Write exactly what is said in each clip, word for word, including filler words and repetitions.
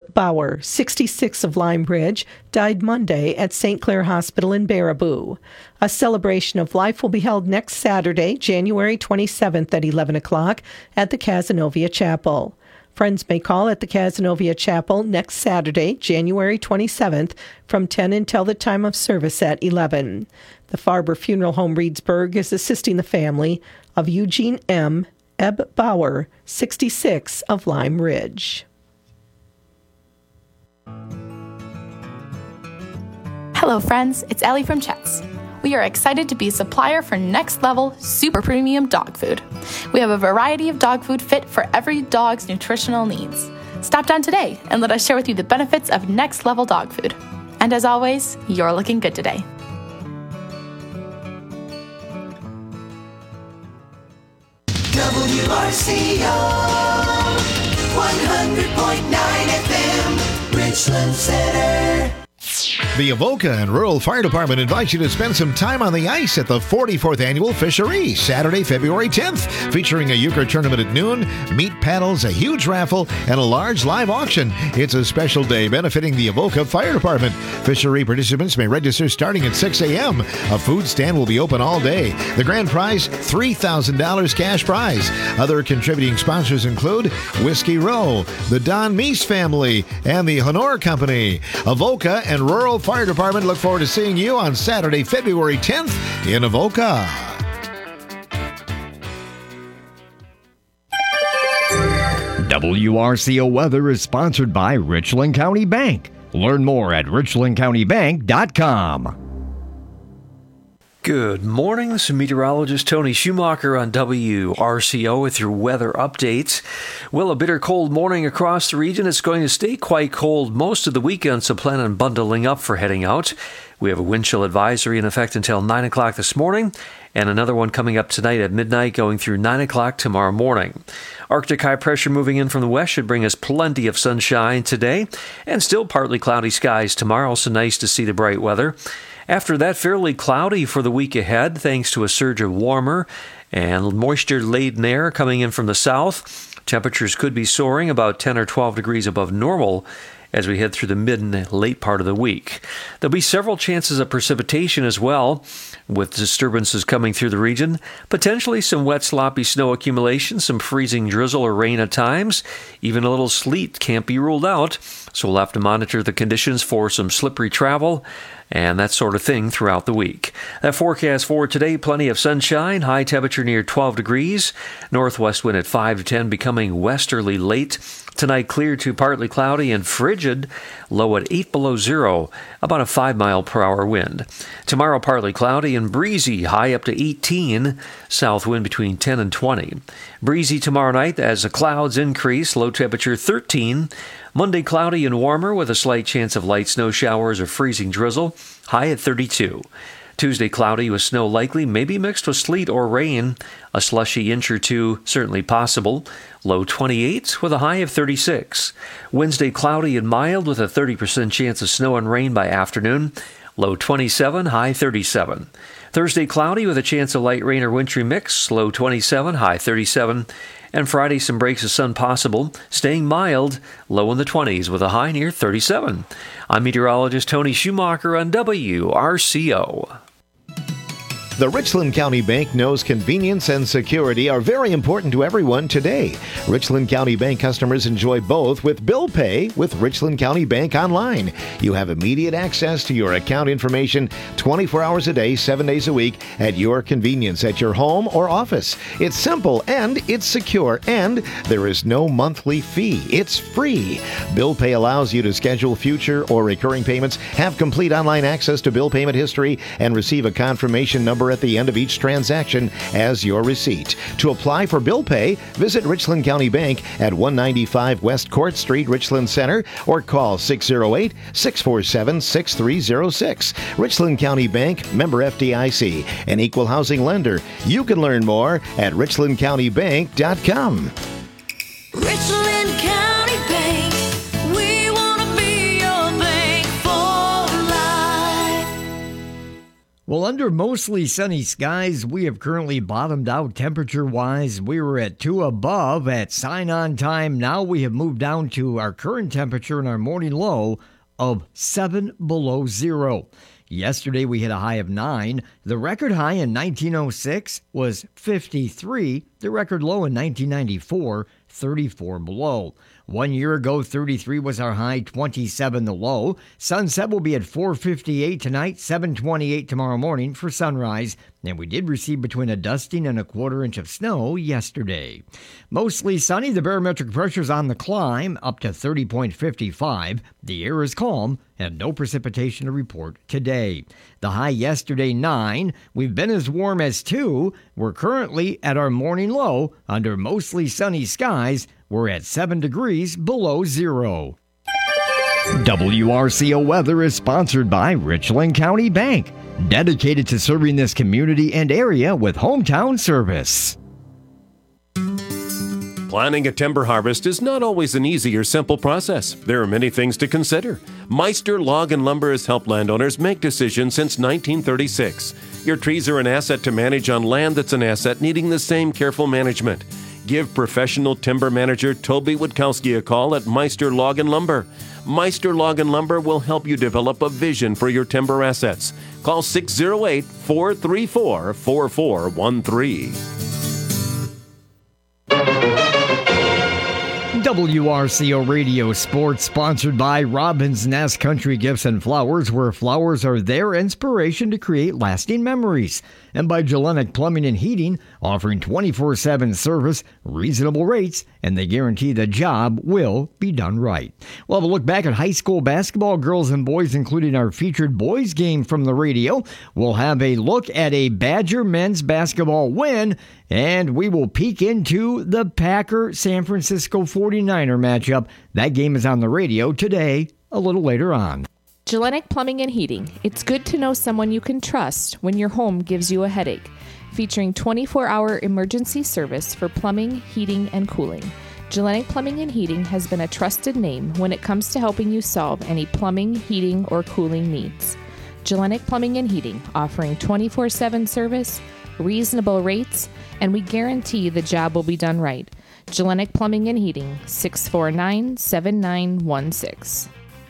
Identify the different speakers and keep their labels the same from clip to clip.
Speaker 1: Bauer, sixty-six, of Lime Ridge, died Monday at Saint Clair Hospital in Baraboo. A celebration of life will be held next Saturday, January twenty-seventh at eleven o'clock at the Cazenovia Chapel. Friends may call at the Cazenovia Chapel next Saturday, January twenty-seventh, from ten until the time of service at eleven. The Farber Funeral Home Reedsburg is assisting the family of Eugene M. Ebb Bauer, sixty-six, of Lime Ridge.
Speaker 2: Hello friends, it's Ellie from Chet's. We are excited to be a supplier for next level, super premium dog food. We have a variety of dog food fit for every dog's nutritional needs. Stop down today and let us share with you the benefits of next level dog food. And as always, you're looking good today.
Speaker 3: W R C O one hundred point nine F M, Richland Center.
Speaker 4: The Avoca and Rural Fire Department invites you to spend some time on the ice at the forty-fourth Annual Fishery, Saturday, February tenth, featuring a euchre tournament at noon, meat paddles, a huge raffle, and a large live auction. It's a special day benefiting the Avoca Fire Department. Fishery participants may register starting at six a.m. A food stand will be open all day. The grand prize, three thousand dollars cash prize. Other contributing sponsors include Whiskey Row, the Don Meese family, and the Honor Company. Avoca and Rural Fire Department look forward to seeing you on Saturday, February tenth in Avoca.
Speaker 5: W R C O Weather is sponsored by Richland County Bank. Learn more at richland county bank dot com.
Speaker 6: Good morning. This is meteorologist Tony Schumacher on W R C O with your weather updates. Well, a bitter cold morning across the region. It's going to stay quite cold most of the weekend, so plan on bundling up for heading out. We have a wind chill advisory in effect until nine o'clock this morning, and another one coming up tonight at midnight going through nine o'clock tomorrow morning. Arctic high pressure moving in from the west should bring us plenty of sunshine today, and still partly cloudy skies tomorrow, so nice to see the bright weather. After that, fairly cloudy for the week ahead, thanks to a surge of warmer and moisture-laden air coming in from the south. Temperatures could be soaring about ten or twelve degrees above normal as we head through the mid and late part of the week. There'll be several chances of precipitation as well, with disturbances coming through the region. Potentially some wet, sloppy snow accumulation, some freezing drizzle or rain at times. Even a little sleet can't be ruled out, so we'll have to monitor the conditions for some slippery travel and that sort of thing throughout the week. That forecast for today, plenty of sunshine, high temperature near twelve degrees, northwest wind at five to ten, becoming westerly late. Tonight, clear to partly cloudy and frigid, low at eight below zero, about a five mile per hour wind. Tomorrow, partly cloudy and breezy, high up to eighteen, south wind between ten and twenty. Breezy tomorrow night as the clouds increase, low temperature thirteen. Monday, cloudy and warmer with a slight chance of light snow showers or freezing drizzle, high at thirty-two. Tuesday, cloudy with snow likely, maybe mixed with sleet or rain. A slushy inch or two certainly possible. Low twenty-eight with a high of thirty-six. Wednesday, cloudy and mild with a thirty percent chance of snow and rain by afternoon. Low twenty-seven, high thirty-seven. Thursday, cloudy with a chance of light rain or wintry mix. Low twenty-seven, high thirty-seven. And Friday, some breaks of sun possible, staying mild, low in the twenties with a high near thirty-seven. I'm meteorologist Tony Schumacher on W R C O.
Speaker 4: The Richland County Bank knows convenience and security are very important to everyone today. Richland County Bank customers enjoy both with bill pay with Richland County Bank Online. You have immediate access to your account information twenty-four hours a day, seven days a week at your convenience at your home or office. It's simple and it's secure, and there is no monthly fee. It's free. Bill pay allows you to schedule future or recurring payments, have complete online access to bill payment history, and receive a confirmation number at the end of each transaction as your receipt. To apply for bill pay, visit Richland County Bank at one ninety-five West Court Street, Richland Center, or call six oh eight, six four seven, six three oh six. Richland County Bank, member F D I C, an equal housing lender. You can learn more at richland county bank dot com.
Speaker 3: Richland County Bank, we want to be your bank for life.
Speaker 5: Well, under mostly sunny skies, we have currently bottomed out temperature-wise. We were at two above at sign-on time. Now we have moved down to our current temperature and our morning low of seven below zero. Yesterday we hit a high of nine. The record high in nineteen oh six was fifty-three. The record low in nineteen ninety-four, thirty-four below. One year ago, thirty-three was our high, twenty-seven the low. Sunset will be at four fifty-eight tonight, seven twenty-eight tomorrow morning for sunrise. And we did receive between a dusting and a quarter inch of snow yesterday. Mostly sunny, the barometric pressure's on the climb, up to thirty point five five. The air is calm and no precipitation to report today. The high yesterday, nine. We've been as warm as two. We're currently at our morning low under mostly sunny skies. We're at seven degrees below zero. W R C O weather is sponsored by Richland County Bank, dedicated to serving this community and area with hometown service.
Speaker 7: Planning a timber harvest is not always an easy or simple process. There are many things to consider. Meister Log and Lumber has helped landowners make decisions since nineteen thirty-six. Your trees are an asset to manage on land that's an asset needing the same careful management. Give professional timber manager Toby Witkowski a call at Meister Log and Lumber. Meister Log and Lumber will help you develop a vision for your timber assets. Call six oh eight, four three four, four four one three.
Speaker 5: W R C O Radio Sports, sponsored by Robin's Nest Country Gifts and Flowers, where flowers are their inspiration to create lasting memories. And by Gellenic Plumbing and Heating, offering twenty-four seven service, reasonable rates, and they guarantee the job will be done right. We'll have a look back at high school basketball, girls and boys, including our featured boys game from the radio. We'll have a look at a Badger men's basketball win, and we will peek into the Packer-San Francisco forty-niner matchup. That game is on the radio today, a little later on.
Speaker 8: Gellenic Plumbing and Heating. It's good to know someone you can trust when your home gives you a headache. Featuring twenty-four hour emergency service for plumbing, heating, and cooling. Gellenic Plumbing and Heating has been a trusted name when it comes to helping you solve any plumbing, heating, or cooling needs. Gellenic Plumbing and Heating, offering twenty-four seven service, reasonable rates, and we guarantee the job will be done right. Gellenic Plumbing and Heating, six four nine, seven nine one six.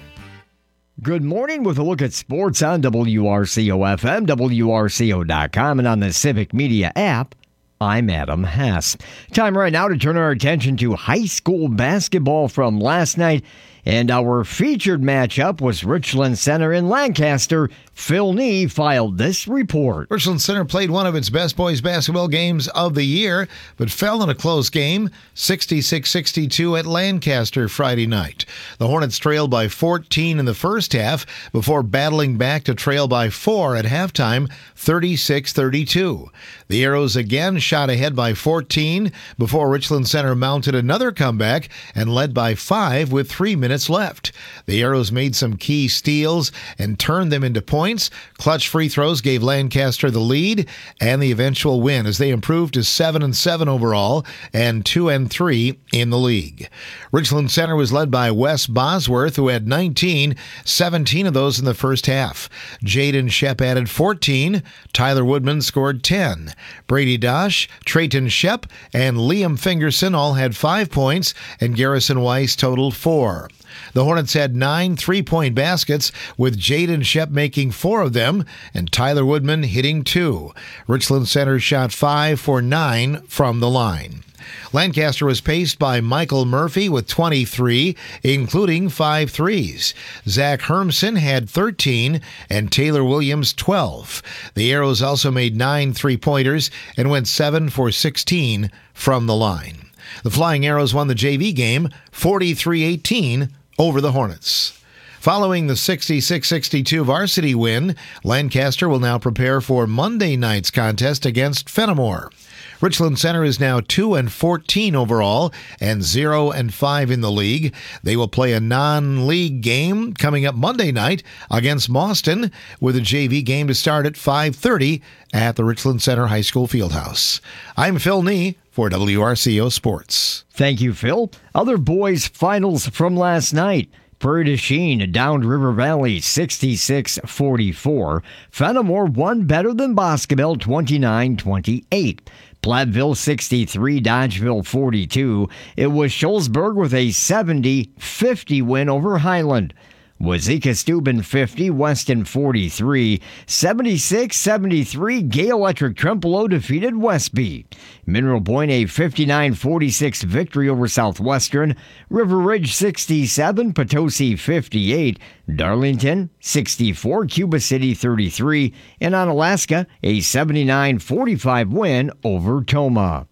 Speaker 5: Good morning with a look at sports on W R C O F M, W R C O dot com, and on the Civic Media app. I'm Adam Hess. Time right now to turn our attention to high school basketball from last night. And our featured matchup was Richland Center in Lancaster. Phil Nee filed this report.
Speaker 4: Richland Center played one of its best boys basketball games of the year, but fell in a close game, sixty-six sixty-two at Lancaster Friday night. The Hornets trailed by fourteen in the first half before battling back to trail by four at halftime, thirty-six thirty-two. The Arrows again shot ahead by fourteen before Richland Center mounted another comeback and led by five with three minutes left. The Arrows made some key steals and turned them into points. Clutch free throws gave Lancaster the lead and the eventual win as they improved to seven and seven overall and two and three in the league. Richland Center was led by Wes Bosworth, who had nineteen, seventeen of those in the first half. Jaden Shep added fourteen. Tyler Woodman scored ten. Brady Dosh, Trayton Shep, and Liam Fingerson all had five points, and Garrison Weiss totaled four. The Hornets had nine three-point baskets, with Jaden Shep making four of them and Tyler Woodman hitting two. Richland Center shot five for nine from the line. Lancaster was paced by Michael Murphy with twenty-three, including five threes. Zach Hermson had thirteen and Taylor Williams twelve. The Arrows also made nine three-pointers and went seven for sixteen from the line. The Flying Arrows won the J V game forty-three eighteen over the Hornets. Following the sixty-six sixty-two varsity win, Lancaster will now prepare for Monday night's contest against Fenimore. Richland Center is now two and fourteen overall and zero and five in the league. They will play a non-league game coming up Monday night against Mauston, with a J V game to start at five thirty at the Richland Center High School Fieldhouse. I'm Phil Nee for W R C O Sports.
Speaker 5: Thank you, Phil. Other boys' finals from last night. Prairie du Chien downed River Valley sixty-six forty-four. Fenimore won better than Boscobel twenty-nine twenty-eight. Platteville sixty-three, Dodgeville forty-two. It was Shullsburg with a seventy fifty win over Highland. Wazeeka-Steuben fifty, Weston forty-three, seventy-six seventy-three, Gay Electric Trempealeau defeated Westby. Mineral Point a fifty-nine forty-six victory over Southwestern. River Ridge sixty-seven, Potosi fifty-eight, Darlington sixty-four, Cuba City thirty-three, and Onalaska a seventy-nine forty-five win over Tomah.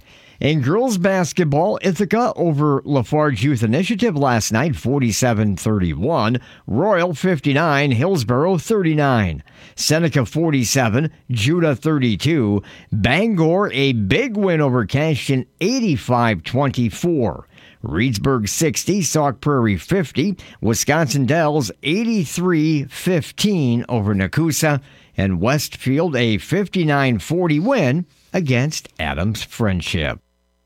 Speaker 5: In girls basketball, Ithaca over Lafarge Youth Initiative last night, forty-seven thirty-one. Royal fifty-nine, Hillsborough thirty-nine. Seneca forty-seven, Judah thirty-two. Bangor a big win over Cashton, eighty-five twenty-four. Reedsburg sixty, Sauk Prairie fifty. Wisconsin Dells eighty-three fifteen over Nakusa. And Westfield a fifty-nine forty win against Adams Friendship.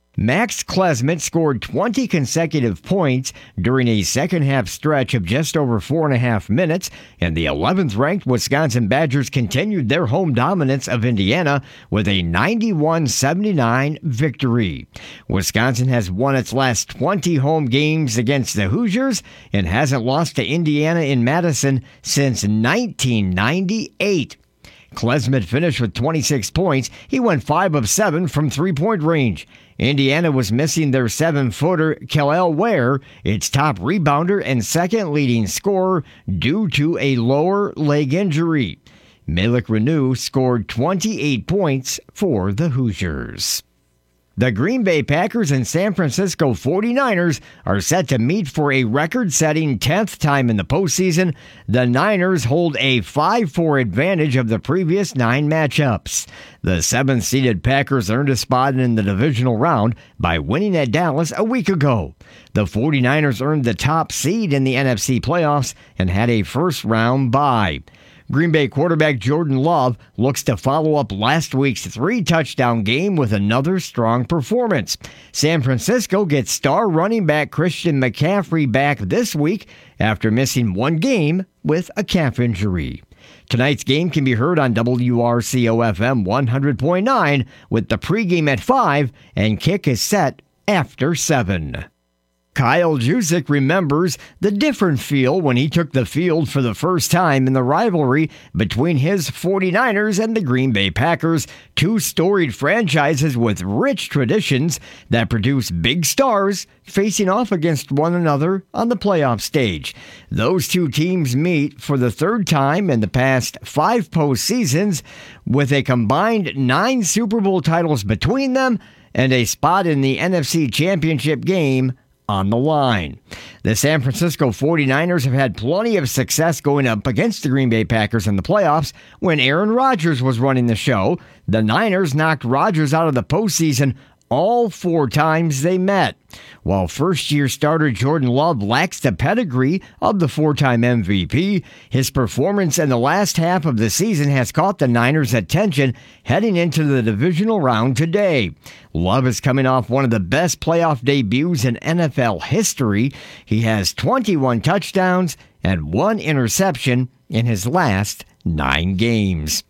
Speaker 5: Max Klesmet scored twenty consecutive points during a second-half stretch of just over four and a half minutes, and the eleventh-ranked Wisconsin Badgers continued their home dominance of Indiana with a ninety-one seventy-nine victory. Wisconsin has won its last twenty home games against the Hoosiers and hasn't lost to Indiana in Madison since nineteen ninety-eight. Klesmet finished with twenty-six points. He went five of seven from three-point range. Indiana was missing their seven-footer Kel'el Ware, its top rebounder and second leading scorer, due to a lower leg injury. Malik Renew scored twenty-eight points for the Hoosiers. The Green Bay Packers and San Francisco forty-niners are set to meet for a record-setting tenth time in the postseason. The Niners hold a five four advantage of the previous nine matchups. The seventh-seeded Packers earned a spot in the divisional round by winning at Dallas a week ago. The forty-niners earned the top seed in the N F C playoffs and had a first-round bye. Green Bay quarterback Jordan Love looks to follow up last week's three-touchdown game with another strong performance. San Francisco gets star running back Christian McCaffrey back this week after missing one game with a calf injury. Tonight's game can be heard on W R C O F M one hundred point nine with the pregame at five and kick is set after seven. Kyle Juszczyk remembers the different feel when he took the field for the first time in the rivalry between his forty-niners and the Green Bay Packers, two storied franchises with rich traditions that produce big stars facing off against one another on the playoff stage. Those two teams meet for the third time in the past five postseasons, with a combined nine Super Bowl titles between them and a spot in the N F C Championship game on the line. The San Francisco forty-niners have had plenty of success going up against the Green Bay Packers in the playoffs when Aaron Rodgers was running the show. The Niners knocked Rodgers out of the postseason all four times they met. While first-year starter Jordan Love lacks the pedigree of the four-time M V P, his performance in the last half of the season has caught the Niners' attention heading into the divisional round today. Love is coming off one of the best playoff debuts in N F L history. He has twenty-one touchdowns and one interception in his last nine games.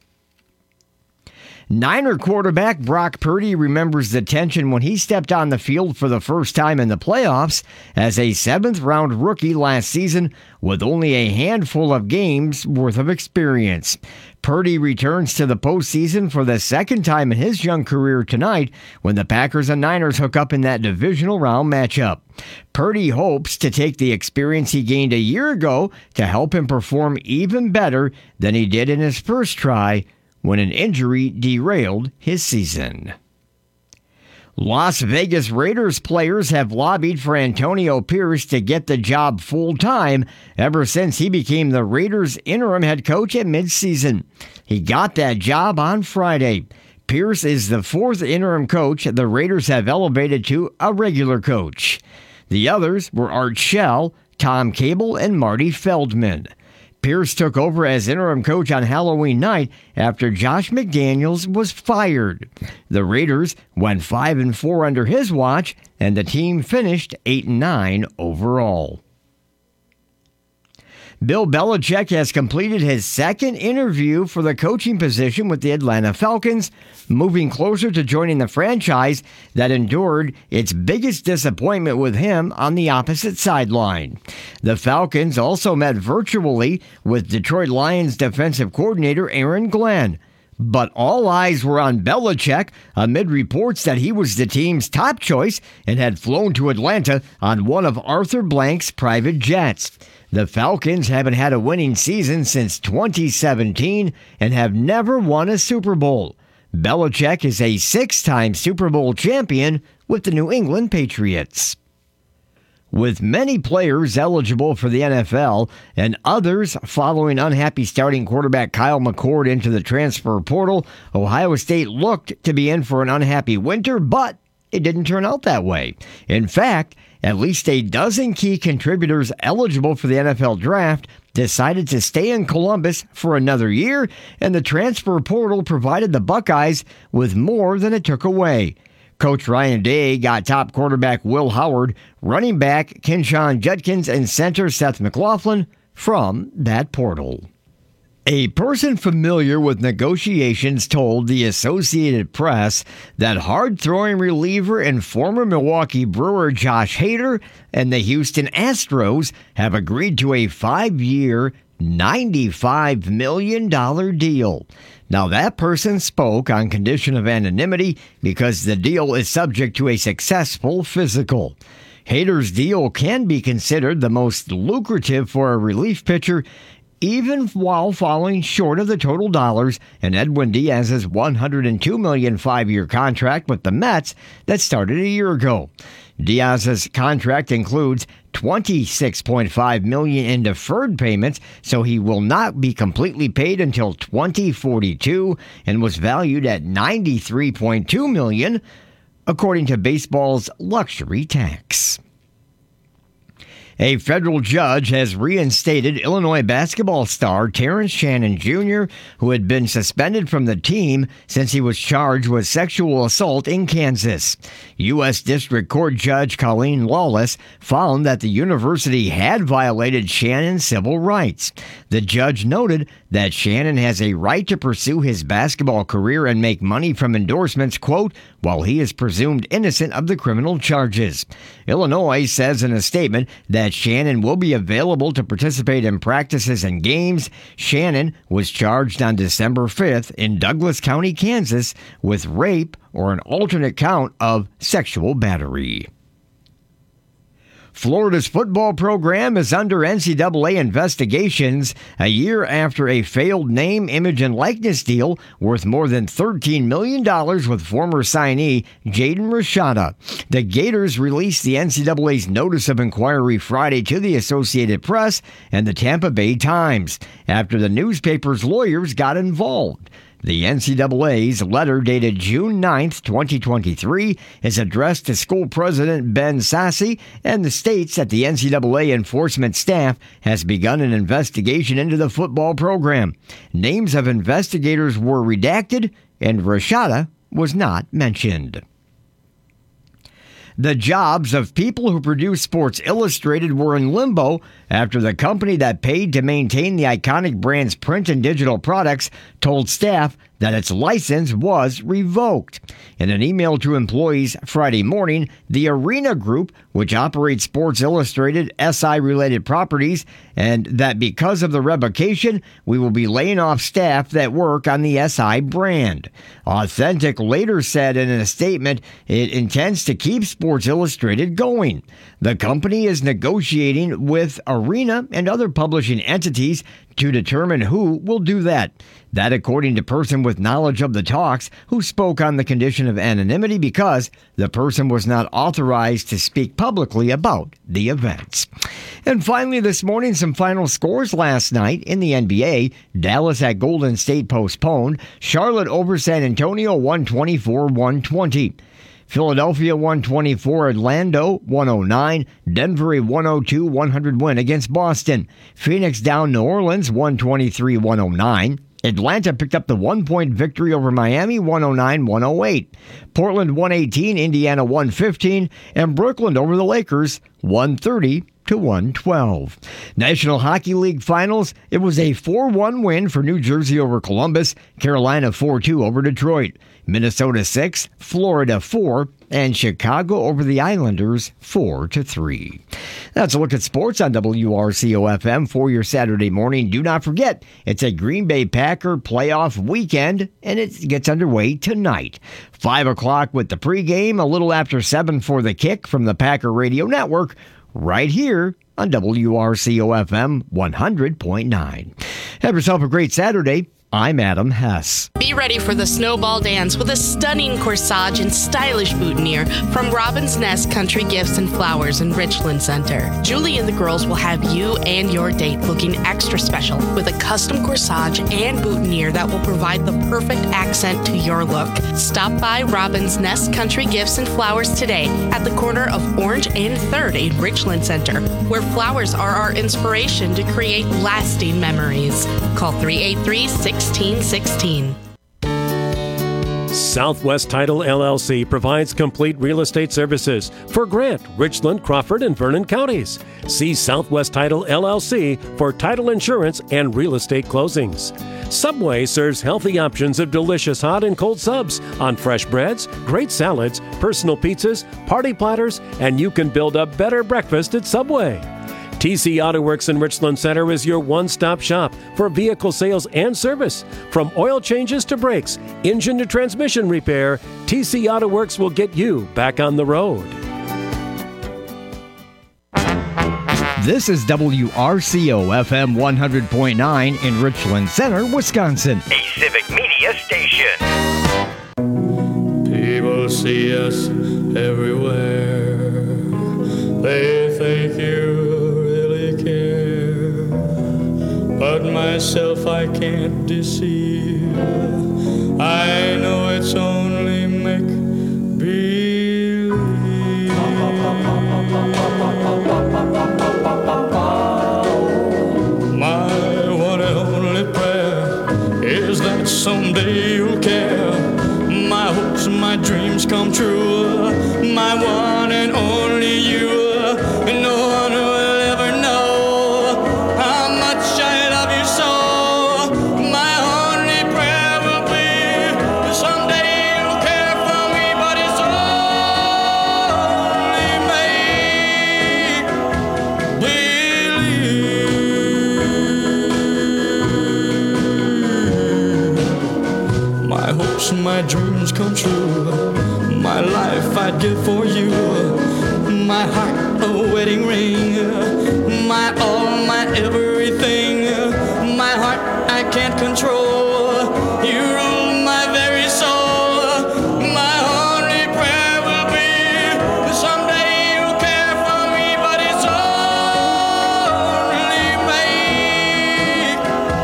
Speaker 5: Niner quarterback Brock Purdy remembers the tension when he stepped on the field for the first time in the playoffs as a seventh-round rookie last season with only a handful of games worth of experience. Purdy returns to the postseason for the second time in his young career tonight when the Packers and Niners hook up in that divisional round matchup. Purdy hopes to take the experience he gained a year ago to help him perform even better than he did in his first try when an injury derailed his season. Las Vegas Raiders players have lobbied for Antonio Pierce to get the job full-time ever since he became the Raiders' interim head coach at midseason. He got that job on Friday. Pierce is the fourth interim coach the Raiders have elevated to a regular coach. The others were Art Shell, Tom Cable, and Marty Feldman. Pierce took over as interim coach on Halloween night after Josh McDaniels was fired. The Raiders went five and four under his watch, and the team finished eight and nine overall. Bill Belichick has completed his second interview for the coaching position with the Atlanta Falcons, moving closer to joining the franchise that endured its biggest disappointment with him on the opposite sideline. The Falcons also met virtually with Detroit Lions defensive coordinator Aaron Glenn. But all eyes were on Belichick amid reports that he was the team's top choice and had flown to Atlanta on one of Arthur Blank's private jets. The Falcons haven't had a winning season since twenty seventeen and have never won a Super Bowl. Belichick is a six-time Super Bowl champion with the New England Patriots. With many players eligible for the N F L and others following unhappy starting quarterback Kyle McCord into the transfer portal, Ohio State looked to be in for an unhappy winter, but it didn't turn out that way. In fact, at least a dozen key contributors eligible for the N F L draft decided to stay in Columbus for another year, and the transfer portal provided the Buckeyes with more than it took away. Coach Ryan Day got top quarterback Will Howard, running back Kinshawn Judkins, and center Seth McLaughlin from that portal. A person familiar with negotiations told the Associated Press that hard-throwing reliever and former Milwaukee Brewer Josh Hader and the Houston Astros have agreed to a five-year, ninety-five million dollars deal. Now, that person spoke on condition of anonymity because the deal is subject to a successful physical. Hader's deal can be considered the most lucrative for a relief pitcher, even while falling short of the total dollars in Edwin Diaz's one hundred two million dollars five-year contract with the Mets that started a year ago. Diaz's contract includes twenty-six point five million dollars in deferred payments, so he will not be completely paid until twenty forty-two and was valued at ninety-three point two million dollars, according to baseball's luxury tax. A federal judge has reinstated Illinois basketball star Terrence Shannon Junior, who had been suspended from the team since he was charged with sexual assault in Kansas. U S District Court Judge Colleen Lawless found that the university had violated Shannon's civil rights. The judge noted that Shannon has a right to pursue his basketball career and make money from endorsements, quote, while he is presumed innocent of the criminal charges. Illinois says in a statement that Shannon will be available to participate in practices and games. Shannon was charged on December fifth in Douglas County, Kansas, with rape or an alternate count of sexual battery. Florida's football program is under N C double A investigations a year after a failed name, image, and likeness deal worth more than thirteen million dollars with former signee Jaden Rashada. The Gators released the N C double A's notice of inquiry Friday to the Associated Press and the Tampa Bay Times after the newspaper's lawyers got involved. The N C double A's letter dated June ninth, twenty twenty-three is addressed to school president Ben Sasse, and the states that the N C double A enforcement staff has begun an investigation into the football program. Names of investigators were redacted, and Rashada was not mentioned. The jobs of people who produce Sports Illustrated were in limbo after the company that paid to maintain the iconic brand's print and digital products told staff that its license was revoked. In an email to employees Friday morning, the Arena Group, which operates Sports Illustrated S I-related properties, and that because of the revocation, we will be laying off staff that work on the S I brand. Authentic later said in a statement it intends to keep Sports Illustrated going. The company is negotiating with Arena and other publishing entities to determine who will do that. That according to person with knowledge of the talks who spoke on the condition of anonymity because the person was not authorized to speak publicly about the events. And finally this morning, some final scores last night in the N B A. Dallas at Golden State postponed. Charlotte over San Antonio one twenty-four one twenty. Philadelphia one twenty-four, Orlando one oh nine, Denver a one oh two one hundred win against Boston. Phoenix down New Orleans one twenty-three one oh nine. Atlanta picked up the one-point victory over Miami one oh nine one oh eight. Portland one eighteen, Indiana one fifteen, and Brooklyn over the Lakers one thirty to one twelve. National Hockey League Finals, it was a four one win for New Jersey over Columbus, Carolina four two over Detroit, Minnesota six, Florida four, and Chicago over the Islanders four to three. That's a look at sports on W R C O F M for your Saturday morning. Do not forget, it's a Green Bay Packer playoff weekend, and it gets underway tonight. five o'clock with the pregame, a little after seven for the kick from the Packer Radio Network, right here on W R C O F M one hundred point nine. Have yourself a great Saturday. I'm Adam Hess.
Speaker 9: Be ready for the snowball dance with a stunning corsage and stylish boutonniere from Robin's Nest Country Gifts and Flowers in Richland Center. Julie and the girls will have you and your date looking extra special with a custom corsage and boutonniere that will provide the perfect accent to your look. Stop by Robin's Nest Country Gifts and Flowers today at the corner of Orange and third in Richland Center, where flowers are our inspiration to create lasting memories. Call three eight three, six one six one six.
Speaker 7: Southwest Title L L C provides complete real estate services for Grant, Richland, Crawford, and Vernon counties. See Southwest Title L L C for title insurance and real estate closings. Subway serves healthy options of delicious hot and cold subs on fresh breads, great salads, personal pizzas, party platters, and you can build a better breakfast at Subway. T C Auto Works in Richland Center is your one-stop shop for vehicle sales and service. From oil changes to brakes, engine to transmission repair, T C Auto Works will get you back on the road.
Speaker 5: This is W R C O F M one hundred point nine in Richland Center, Wisconsin.
Speaker 10: A Civic Media station.
Speaker 11: People see us everywhere. They think you but myself I can't deceive. I know it's only make believe. My one and only prayer is that someday you'll care. My hopes and my dreams come true. My one and only you. No one will ever know how much I love you so. My only prayer will be someday you'll care for me, but it's only make believe. My hopes and my dreams come true. My life I'd give for you. My heart a wedding ring. My all, my everything. My heart I can't control. You rule my very soul. My only prayer will be someday you'll care for me, but it's only make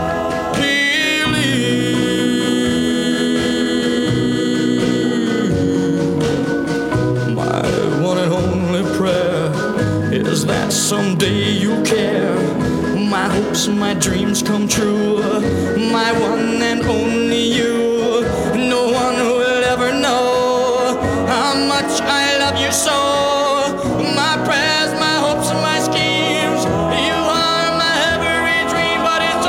Speaker 11: believe. My one and only prayer is that someday you'll care. My hopes and my dreams come true. My one and only you. No one will ever know how much I love you so. My prayers, my hopes and my schemes. You are my every dream, but it's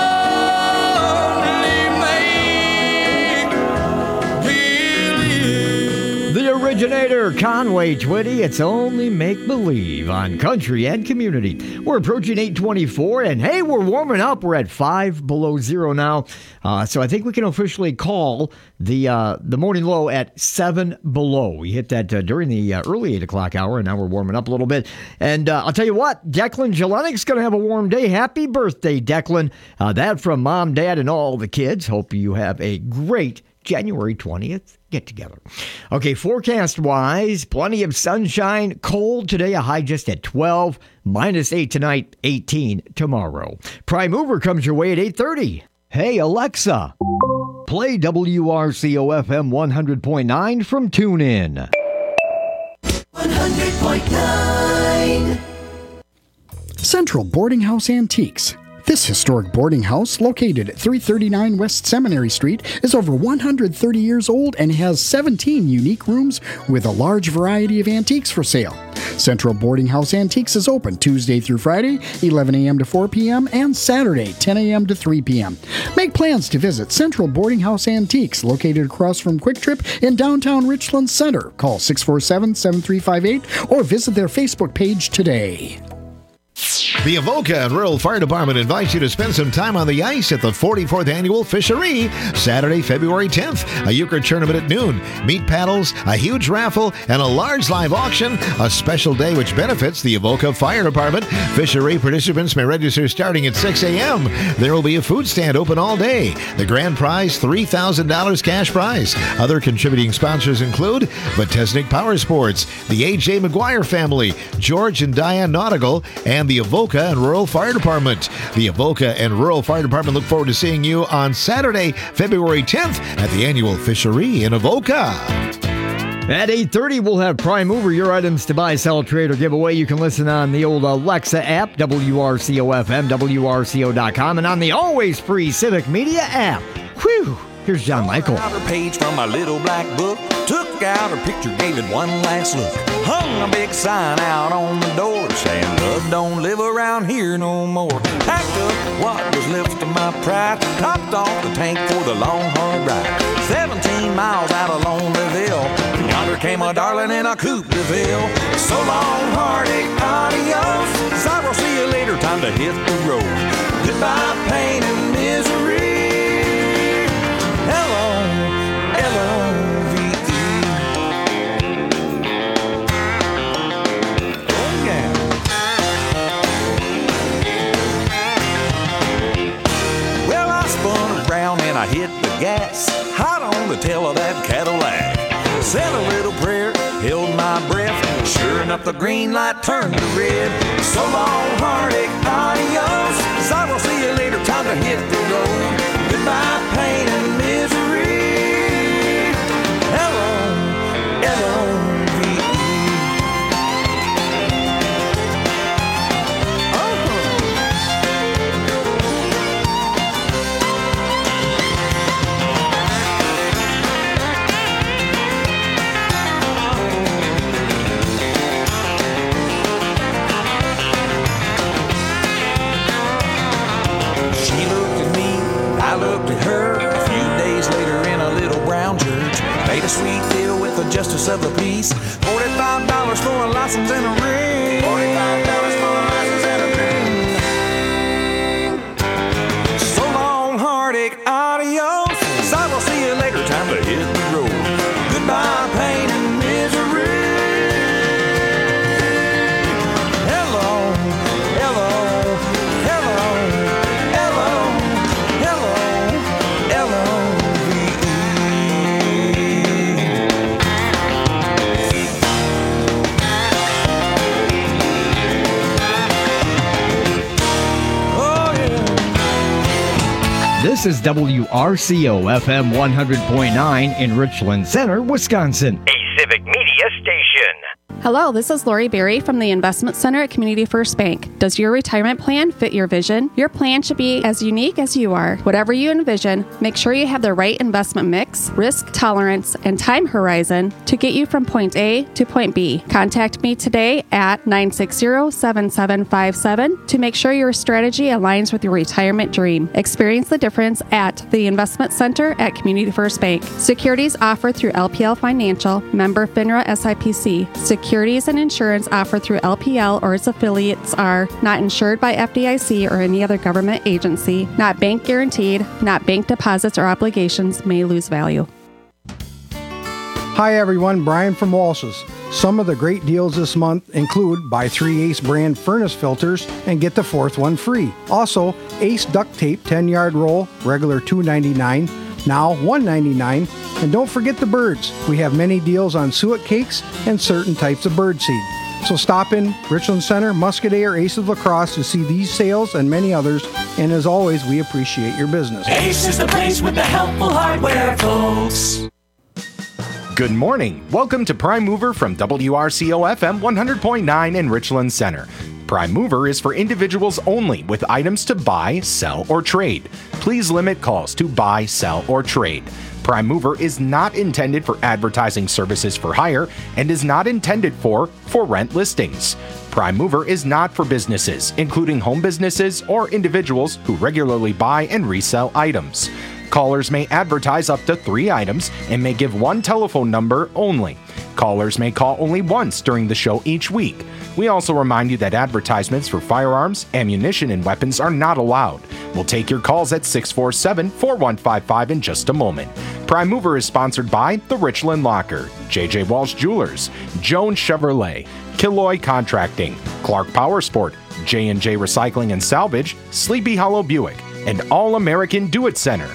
Speaker 11: only make believe.
Speaker 5: The originator, Conway Twitty, it's only make-believe on Country and Community. We're approaching eight twenty-four, and hey, we're warming up. We're at five below zero now, uh, so I think we can officially call the uh, the morning low at seven below. We hit that uh, during the uh, early eight o'clock hour, and now we're warming up a little bit. And uh, I'll tell you what, Declan Jelenik's going to have a warm day. Happy birthday, Declan. Uh, that from Mom, Dad, and all the kids. Hope you have a great January twentieth get together. Okay, forecast wise, plenty of sunshine, cold today, a high just at twelve, minus eight tonight, eighteen tomorrow. Prime Mover comes your way at eight thirty. Hey, Alexa, play W R C O F M one hundred point nine from TuneIn.
Speaker 3: one hundred point nine
Speaker 12: Central Boarding House Antiques. This historic boarding house, located at three thirty-nine West Seminary Street, is over one hundred thirty years old and has seventeen unique rooms with a large variety of antiques for sale. Central Boarding House Antiques is open Tuesday through Friday, eleven a.m. to four p.m., and Saturday, ten a.m. to three p.m. Make plans to visit Central Boarding House Antiques, located across from Quick Trip in downtown Richland Center. Call six four seven, seven three five eight or visit their Facebook page today.
Speaker 4: The Avoca and Rural Fire Department invites you to spend some time on the ice at the forty-fourth Annual Fishery, Saturday, February tenth. A euchre tournament at noon, meat paddles, a huge raffle, and a large live auction. A special day which benefits the Avoca Fire Department. Fishery participants may register starting at six a.m. There will be a food stand open all day. The grand prize, three thousand dollars cash prize. Other contributing sponsors include Botesnik Power Sports, the A J McGuire family, George and Diane Nautical, and the Avoca and Rural Fire Department. The Avoca and Rural Fire Department look forward to seeing you on Saturday, February tenth at the annual Fishery in Avoca.
Speaker 5: At eight thirty, we'll have Prime Mover, your items to buy, sell, trade, or give away. You can listen on the old Alexa app, W R C O F M, W R C O dot com, and on the always free Civic Media app. Whew! Here's John Michael.
Speaker 13: Out her page from my little black book, took out her picture, gave it one last look. Hung a big sign out on the door saying love don't live around here no more. Packed up what was left of my pride, topped off the tank for the long hard ride. Seventeen miles out of Lonelyville, yonder came a darling in a coupe de ville. So long, heartache, adios. I will see you later, time to hit the road. Goodbye, pain and misery. Hello, L O V E. Oh, yeah. Well, I spun around and I hit the gas, hot on the tail of that Cadillac. Said a little prayer, held my breath. Sure enough, the green light turned to red. So long, heartache, adios. I will see you later, time to hit the road. Goodbye, pain and misery. Hello, L O V E. She looked at me, I looked at her. A few days later in a little brown church, made a sweet deal with the justice of the peace. Forty-five dollars for a license and a ring. Forty-five dollars for a license and a ring. So long, heartache, adios. I will see you later, time to hit the road. Goodbye, pain and misery. Hello, hello, hello.
Speaker 5: This is W R C O F M one hundred point nine in Richland Center, Wisconsin.
Speaker 10: A Civic Media station.
Speaker 14: Hello, this is Lori Berry from the Investment Center at Community First Bank. Does your retirement plan fit your vision? Your plan should be as unique as you are. Whatever you envision, make sure you have the right investment mix, risk tolerance, and time horizon to get you from point A to point B. Contact me today at nine six zero, seven seven five seven to make sure your strategy aligns with your retirement dream. Experience the difference at the Investment Center at Community First Bank. Securities offered through L P L Financial, member FINRA S I P C. Securities and insurance offered through L P L or its affiliates are not insured by F D I C or any other government agency, not bank guaranteed, not bank deposits or obligations may lose value.
Speaker 15: Hi everyone, Brian from Walsh's. Some of the great deals this month include buy three Ace brand furnace filters and get the fourth one free. Also, Ace duct tape ten yard roll, regular two ninety-nine, now one ninety-nine. And don't forget the birds. We have many deals on suet cakes and certain types of birdseed. So stop in Richland Center, Muscadaire, Ace of La Crosse to see these sales and many others. And as always, we appreciate your business.
Speaker 3: Ace is the place with the helpful hardware, folks.
Speaker 16: Good morning. Welcome to Prime Mover from W R C O F M one hundred point nine in Richland Center. Prime Mover is for individuals only with items to buy, sell, or trade. Please limit calls to buy, sell, or trade. Prime Mover is not intended for advertising services for hire and is not intended for for rent listings. Prime Mover is not for businesses, including home businesses or individuals who regularly buy and resell items. Callers may advertise up to three items and may give one telephone number only. Callers may call only once during the show each week. We also remind you that advertisements for firearms, ammunition, and weapons are not allowed. We'll take your calls at six four seven, four one five five in just a moment. Prime Mover is sponsored by the Richland Locker, J J Walsh Jewelers, Jones Chevrolet, Killoy Contracting, Clark Power Sport, J and J Recycling and Salvage, Sleepy Hollow Buick, and All American Do It Center.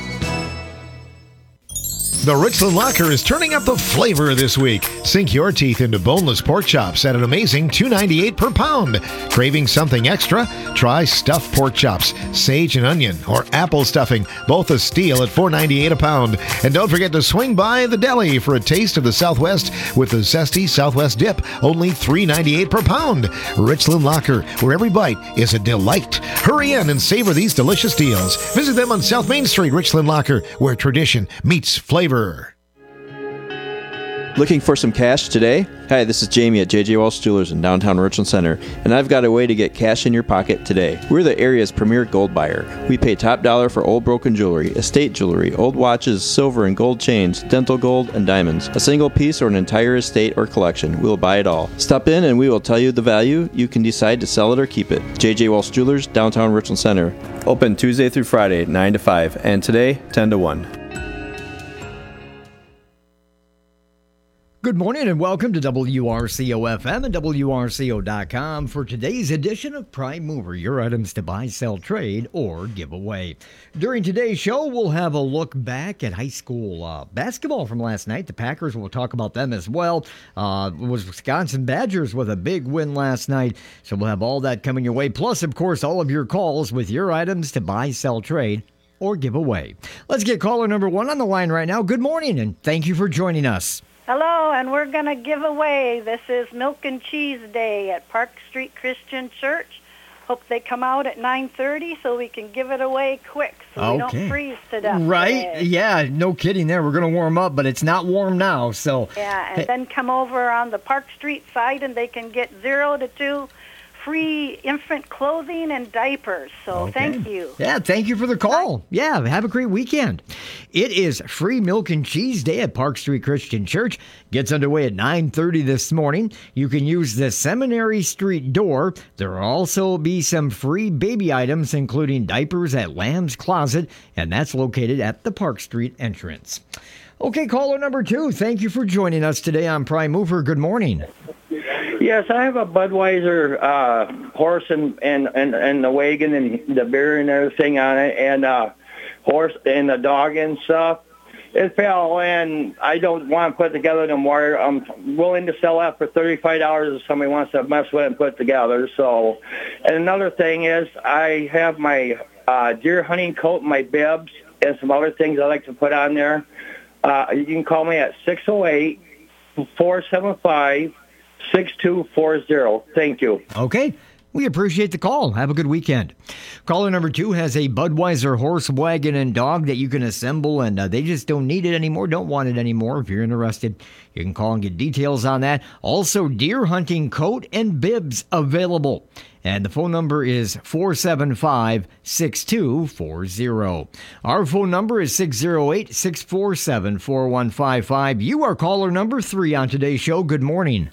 Speaker 4: The Richland Locker is turning up the flavor this week. Sink your teeth into boneless pork chops at an amazing two dollars and ninety-eight cents per pound. Craving something extra? Try stuffed pork chops, sage and onion, or apple stuffing, both a steal at four dollars and ninety-eight cents a pound. And don't forget to swing by the deli for a taste of the Southwest with the zesty Southwest dip, only three dollars and ninety-eight cents per pound. Richland Locker, where every bite is a delight. Hurry in and savor these delicious deals. Visit them on South Main Street, Richland Locker, where tradition meets flavor.
Speaker 17: Looking for some cash today? Hi, this is Jamie at J J Walsh Jewelers in downtown Richland Center, and I've got a way to get cash in your pocket today. We're the area's premier gold buyer. We pay top dollar for old broken jewelry, estate jewelry, old watches, silver and gold chains, dental gold, and diamonds. A single piece or an entire estate or collection, we'll buy it all. Stop in and we will tell you the value. You can decide to sell it or keep it. J J Walsh Jewelers, downtown Richland Center. Open Tuesday through Friday, nine to five, and today, ten to one.
Speaker 5: Good morning and welcome to W R C O F M and W R C O dot com for today's edition of Prime Mover, your items to buy, sell, trade, or give away. During today's show, we'll have a look back at high school uh, basketball from last night. The Packers, we'll talk about them as well. Uh, it was Wisconsin Badgers with a big win last night, so we'll have all that coming your way. Plus, of course, all of your calls with your items to buy, sell, trade, or give away. Let's get caller number one on the line right now. Good morning, and thank you for joining us.
Speaker 18: Hello, and we're going to give away. This is Milk and Cheese Day at Park Street Christian Church. Hope they come out at nine thirty so we can give it away quick so
Speaker 5: okay.
Speaker 18: we don't freeze to death.
Speaker 5: Right?
Speaker 18: Today.
Speaker 5: Yeah, no kidding there. We're going to warm up, but it's not warm now. So
Speaker 18: Yeah, and hey. Then come over on the Park Street side and they can get zero to two free infant clothing and diapers. So
Speaker 5: okay.
Speaker 18: thank you.
Speaker 5: Yeah, thank you for the call. Yeah, have a great weekend. It is Free Milk and Cheese Day at Park Street Christian Church. Gets underway at nine thirty this morning. You can use the Seminary Street door. There will also be some free baby items, including diapers at Lamb's Closet, and that's located at the Park Street entrance. Okay, caller number two, thank you for joining us today on Prime Mover. Good morning.
Speaker 19: Yes, I have a Budweiser uh, horse and, and, and, and the wagon and the beer and everything on it, and uh, horse and the dog and stuff. It fell, and I don't want to put it together no more. I'm willing to sell that for thirty-five dollars if somebody wants to mess with it and put it together. So, and another thing is I have my uh, deer hunting coat and my bibs and some other things I like to put on there. Uh, you can call me at six oh eight, four seven five, six two four zero. Thank you.
Speaker 5: Okay. We appreciate the call. Have a good weekend. Caller number two has a Budweiser horse, wagon, and dog that you can assemble, and uh, they just don't need it anymore, don't want it anymore. If you're interested, you can call and get details on that. Also, deer hunting coat and bibs available. And the phone number is four seven five, six two four zero. Our phone number is six oh eight, six four seven, four one five five. You are caller number three on today's show. Good morning.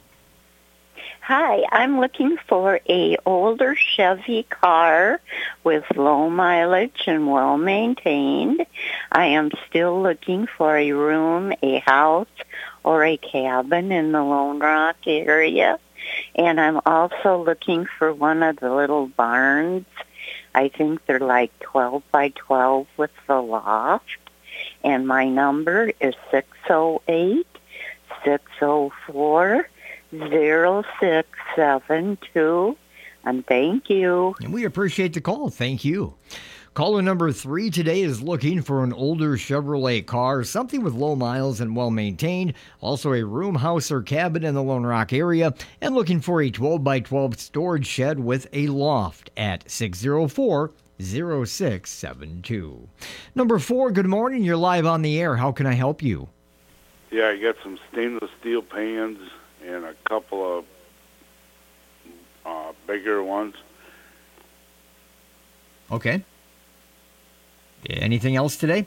Speaker 20: Hi, I'm looking for a older Chevy car with low mileage and well maintained. I am still looking for a room, a house, or a cabin in the Lone Rock area. And I'm also looking for one of the little barns. I think they're like twelve by twelve with the loft. And my number is six oh eight, six oh four, zero six seven two, and thank you.
Speaker 5: And we appreciate the call. Thank you. Caller number three today is looking for an older Chevrolet car, something with low miles and well-maintained, also a room, house, or cabin in the Lone Rock area, and looking for a twelve by twelve storage shed with a loft at six oh four, oh six seven two. Number four, good morning. You're live on the air. How can I help you?
Speaker 21: Yeah, I got some stainless steel pans and a couple of uh, bigger ones.
Speaker 5: Okay. Anything else today?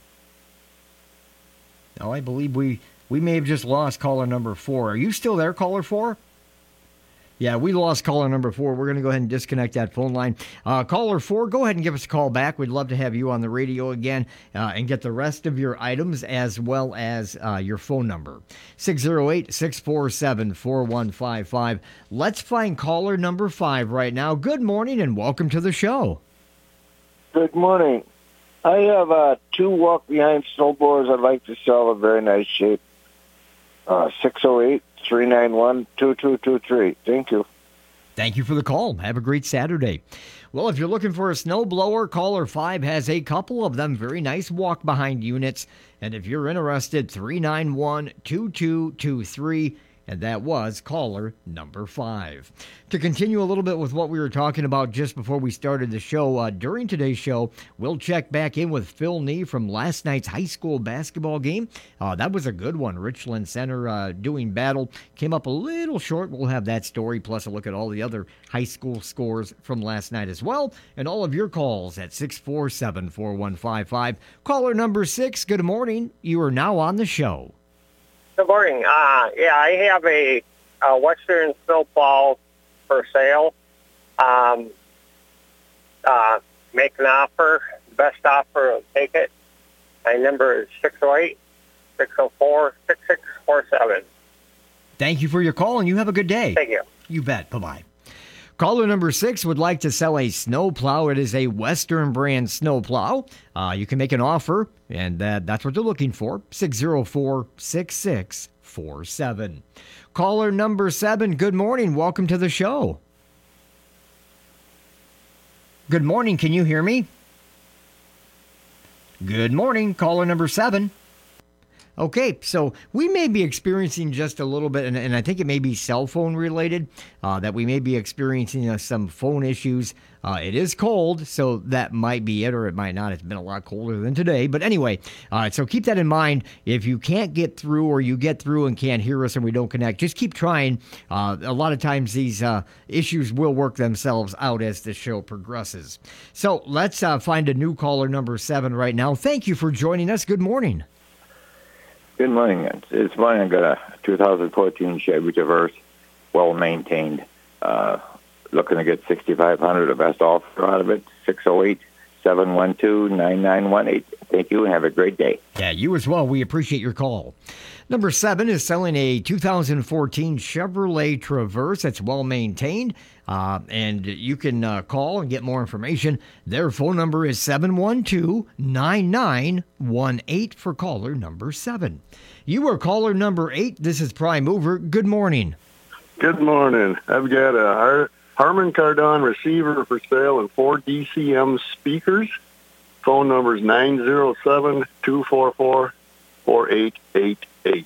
Speaker 5: No, I believe we, we may have just lost caller number four. Are you still there, caller four? Yeah, we lost caller number four. We're going to go ahead and disconnect that phone line. Uh, caller four, go ahead and give us a call back. We'd love to have you on the radio again uh, and get the rest of your items as well as uh, your phone number. six oh eight, six four seven, four one five five. Let's find caller number five right now. Good morning and welcome to the show.
Speaker 22: Good morning. I have uh, two walk-behind snowblowers I'd like to sell in very nice shape. Uh, six oh eight, three nine one, two two two three. Thank you.
Speaker 5: Thank you for the call. Have a great Saturday. Well, if you're looking for a snowblower, caller five has a couple of them. Very nice walk-behind units. And if you're interested, three nine one, two two two three. And that was caller number five. To continue a little bit with what we were talking about just before we started the show, uh, during today's show, we'll check back in with Phil Nee from last night's high school basketball game. Uh, that was a good one. Richland Center uh, doing battle. Came up a little short. We'll have that story, plus a look at all the other high school scores from last night as well. And all of your calls at six four seven, four one five five. Caller number six, good morning. You are now on the show.
Speaker 23: Good morning. Uh, yeah, I have a, a Western snowplow for sale. Um, uh, make an offer. Best offer, take it. My number is six oh eight, six oh four, six six four seven.
Speaker 5: Thank you for your call, and you have a good day.
Speaker 23: Thank you.
Speaker 5: You bet. Bye-bye. Caller number six would like to sell a snowplow. It is a Western brand snowplow. Uh, you can make an offer, and that, that's what they're looking for. six oh four, six six four seven. Caller number seven, good morning. Welcome to the show. Good morning. Can you hear me? Good morning. Caller number seven. Okay, so we may be experiencing just a little bit, and, and I think it may be cell phone related, uh, that we may be experiencing uh, some phone issues. Uh, it is cold, so that might be it, or it might not. It's been a lot colder than today. But anyway, uh, so keep that in mind. If you can't get through, or you get through and can't hear us and we don't connect, just keep trying. Uh, a lot of times these uh, issues will work themselves out as the show progresses. So let's uh, find a new caller, number seven, right now. Thank you for joining us. Good morning.
Speaker 22: Good morning. It's, it's mine. I got a two thousand fourteen Chevy Traverse, well maintained. Uh, looking to get sixty-five hundred dollars, the best offer out of it. six oh eight, seven one two, nine nine one eight. Thank you and have a great day.
Speaker 5: Yeah, you as well. We appreciate your call. Number seven is selling a two thousand fourteen Chevrolet Traverse that's well maintained. Uh, and you can uh, call and get more information. Their phone number is seven one two, nine nine one eight for caller number seven. You are caller number eight. This is Prime Mover. Good morning.
Speaker 24: Good morning. I've got a Har- Harman Kardon receiver for sale and four D C M speakers. Phone number is nine oh seven, two four four, four eight eight eight.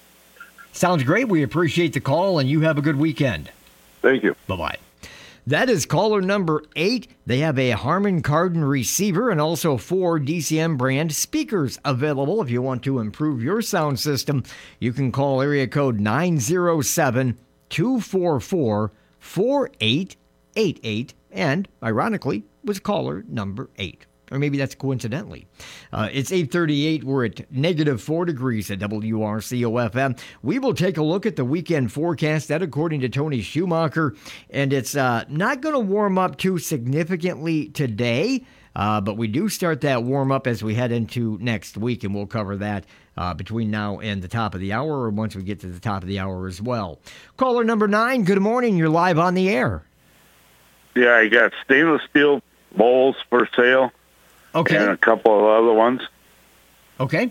Speaker 5: Sounds great. We appreciate the call, and you have a good weekend.
Speaker 24: Thank you.
Speaker 5: Bye-bye. That is caller number eight. They have a Harman Kardon receiver and also four D C M brand speakers available. If you want to improve your sound system, you can call area code nine oh seven, two four four, four eight eight eight. And, ironically, was caller number eight. Or maybe that's coincidentally. Uh, it's eight thirty-eight. We're at negative four degrees at W R C O F M. We will take a look at the weekend forecast. That, according to Tony Schumacher. And it's uh, not going to warm up too significantly today. Uh, but we do start that warm up as we head into next week. And we'll cover that uh, between now and the top of the hour, or once we get to the top of the hour as well. Caller number nine, good morning. You're live on the air.
Speaker 21: Yeah, I got stainless steel bowls for sale.
Speaker 5: Okay.
Speaker 21: And a couple of other ones.
Speaker 5: Okay.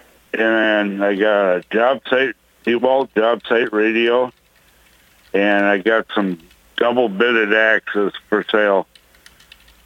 Speaker 21: And I got a job site, T-Walt job site radio. And I got some double bitted axes for sale.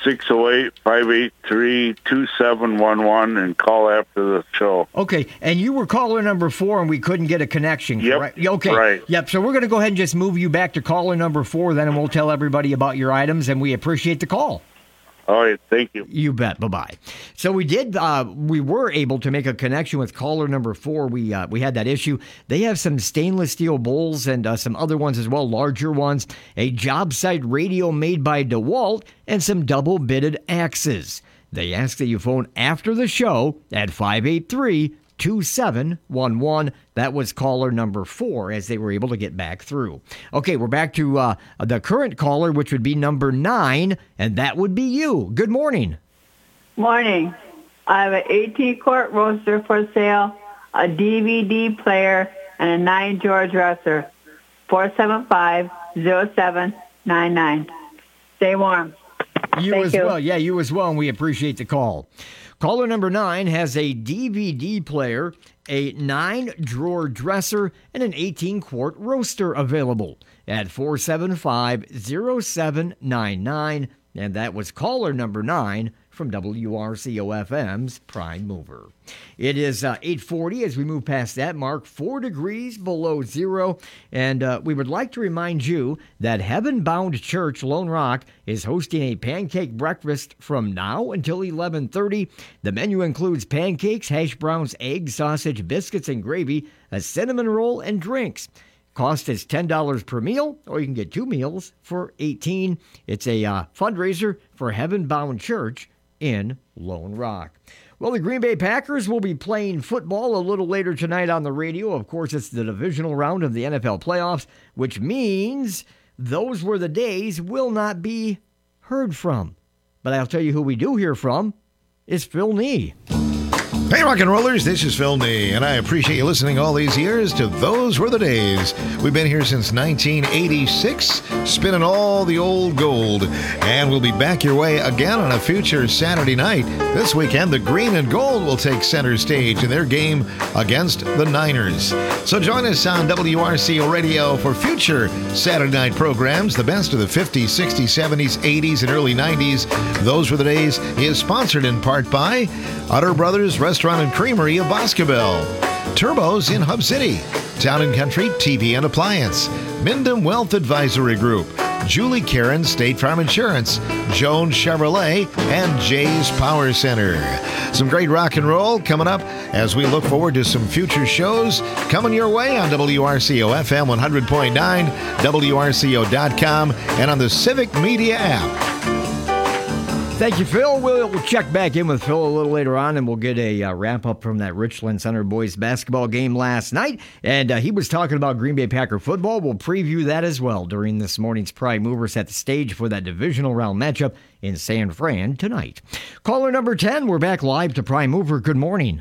Speaker 21: six oh eight, five eight three, two seven one one and call after the show.
Speaker 5: Okay, and you were caller number four, and we couldn't get a connection,
Speaker 21: Yep,
Speaker 5: correct? Okay,
Speaker 21: right.
Speaker 5: Yep, so we're going to go ahead and just move you back to caller number four then, and we'll tell everybody about your items, and we appreciate the call.
Speaker 21: All right, thank you.
Speaker 5: You bet. Bye-bye. So we did, uh, we were able to make a connection with caller number four. We uh, we had that issue. They have some stainless steel bowls and uh, some other ones as well, larger ones, a job site radio made by DeWalt, and some double-bitted axes. They ask that you phone after the show at five eight three, two seven one one. That was caller number four as they were able to get back through. Okay, we're back to uh, the current caller, which would be number nine, and that would be you. Good morning.
Speaker 1: Morning. I have an eighteen-quart roaster for sale, a D V D player, and a nine-drawer dresser. four seven five, oh seven nine nine. Stay warm.
Speaker 5: You
Speaker 1: Thank
Speaker 5: as
Speaker 1: you.
Speaker 5: well. Yeah, you as well, and we appreciate the call. Caller number nine has a D V D player, a nine-drawer dresser, and an eighteen-quart roaster available at four seven five, oh seven nine nine, and that was caller number nine from W R C O F M's Prime Mover. It is uh, eight forty as we move past that mark, four degrees below zero, and uh, we would like to remind you that Heaven Bound Church Lone Rock is hosting a pancake breakfast from now until eleven thirty. The menu includes pancakes, hash browns, eggs, sausage, biscuits, and gravy, a cinnamon roll, and drinks. Cost is ten dollars per meal, or you can get two meals for eighteen dollars. It's a uh, fundraiser for Heaven Bound Church in Lone Rock. Well, the Green Bay Packers will be playing football a little later tonight on the radio. Of course, it's the divisional round of the N F L playoffs, which means those were the days will not be heard from. But I'll tell you who we do hear from is Phil Nee.
Speaker 4: Hey, rock and rollers, this is Phil Nee, and I appreciate you listening all these years to Those Were the Days. We've been here since nineteen eighty-six, spinning all the old gold, and we'll be back your way again on a future Saturday night. This weekend, the Green and Gold will take center stage in their game against the Niners. So join us on W R C O Radio for future Saturday night programs, the best of the fifties, sixties, seventies, eighties, and early nineties. Those Were the Days is sponsored in part by Utter Brothers Restaurant and Creamery of Boscobel, Turbos in Hub City, Town and Country T V and Appliance, Mindham Wealth Advisory Group, Julie Karen State Farm Insurance, Jones Chevrolet, and Jay's Power Center. Some great rock and roll coming up as we look forward to some future shows coming your way on W R C O F M one hundred point nine, W R C O dot com, and on the Civic Media app.
Speaker 5: Thank you, Phil. We'll check back in with Phil a little later on, and we'll get a uh, wrap-up from that Richland Center boys basketball game last night. And uh, he was talking about Green Bay Packer football. We'll preview that as well during this morning's Prime Movers set the stage for that divisional round matchup in San Fran tonight. Caller number ten, we're back live to Prime Mover. Good morning.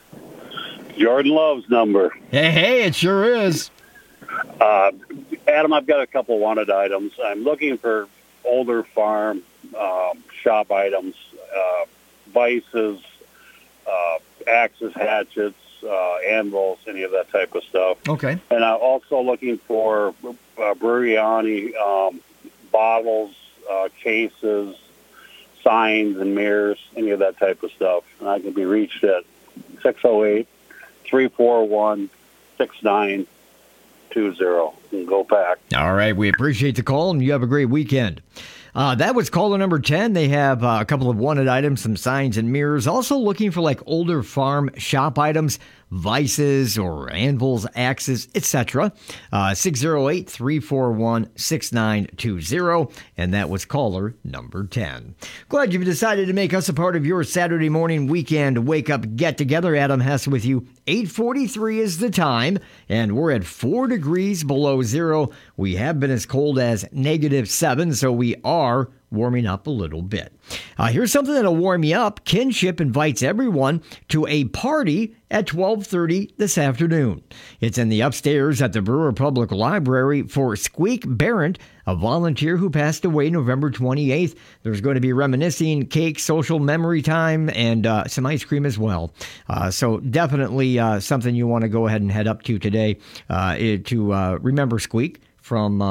Speaker 2: Jordan Love's number.
Speaker 5: Hey, hey, it sure is.
Speaker 2: Uh, Adam, I've got a couple wanted items. I'm looking for older farm um, shop items, uh, vices, uh, axes, hatchets, uh, anvils, any of that type of stuff.
Speaker 5: Okay.
Speaker 2: And I'm also looking for uh, Buriani um, bottles, uh, cases, signs and mirrors, any of that type of stuff. And I can be reached at six oh eight, three four one, six nine two zero. And go back.
Speaker 5: All right. We appreciate the call, and you have a great weekend. Uh, that was caller number ten. They have uh, a couple of wanted items, some signs and mirrors. Also looking for like older farm shop items, vices or anvils, axes, et cetera. Uh, six oh eight, three four one, six nine two zero. And that was caller number ten. Glad you've decided to make us a part of your Saturday morning weekend wake-up get-together. Adam Hess with you. eight forty-three is the time, and we're at four degrees below zero. We have been as cold as negative seven, so we are warming up a little bit. Uh, here's something that'll warm you up. Kinship invites everyone to a party at twelve thirty this afternoon. It's in the upstairs at the Brewer Public Library for Squeak Barrett, a volunteer who passed away November twenty-eighth. There's going to be reminiscing, cake, social memory time, and uh, some ice cream as well. Uh, so definitely uh, something you want to go ahead and head up to today uh, to uh, remember Squeak from uh,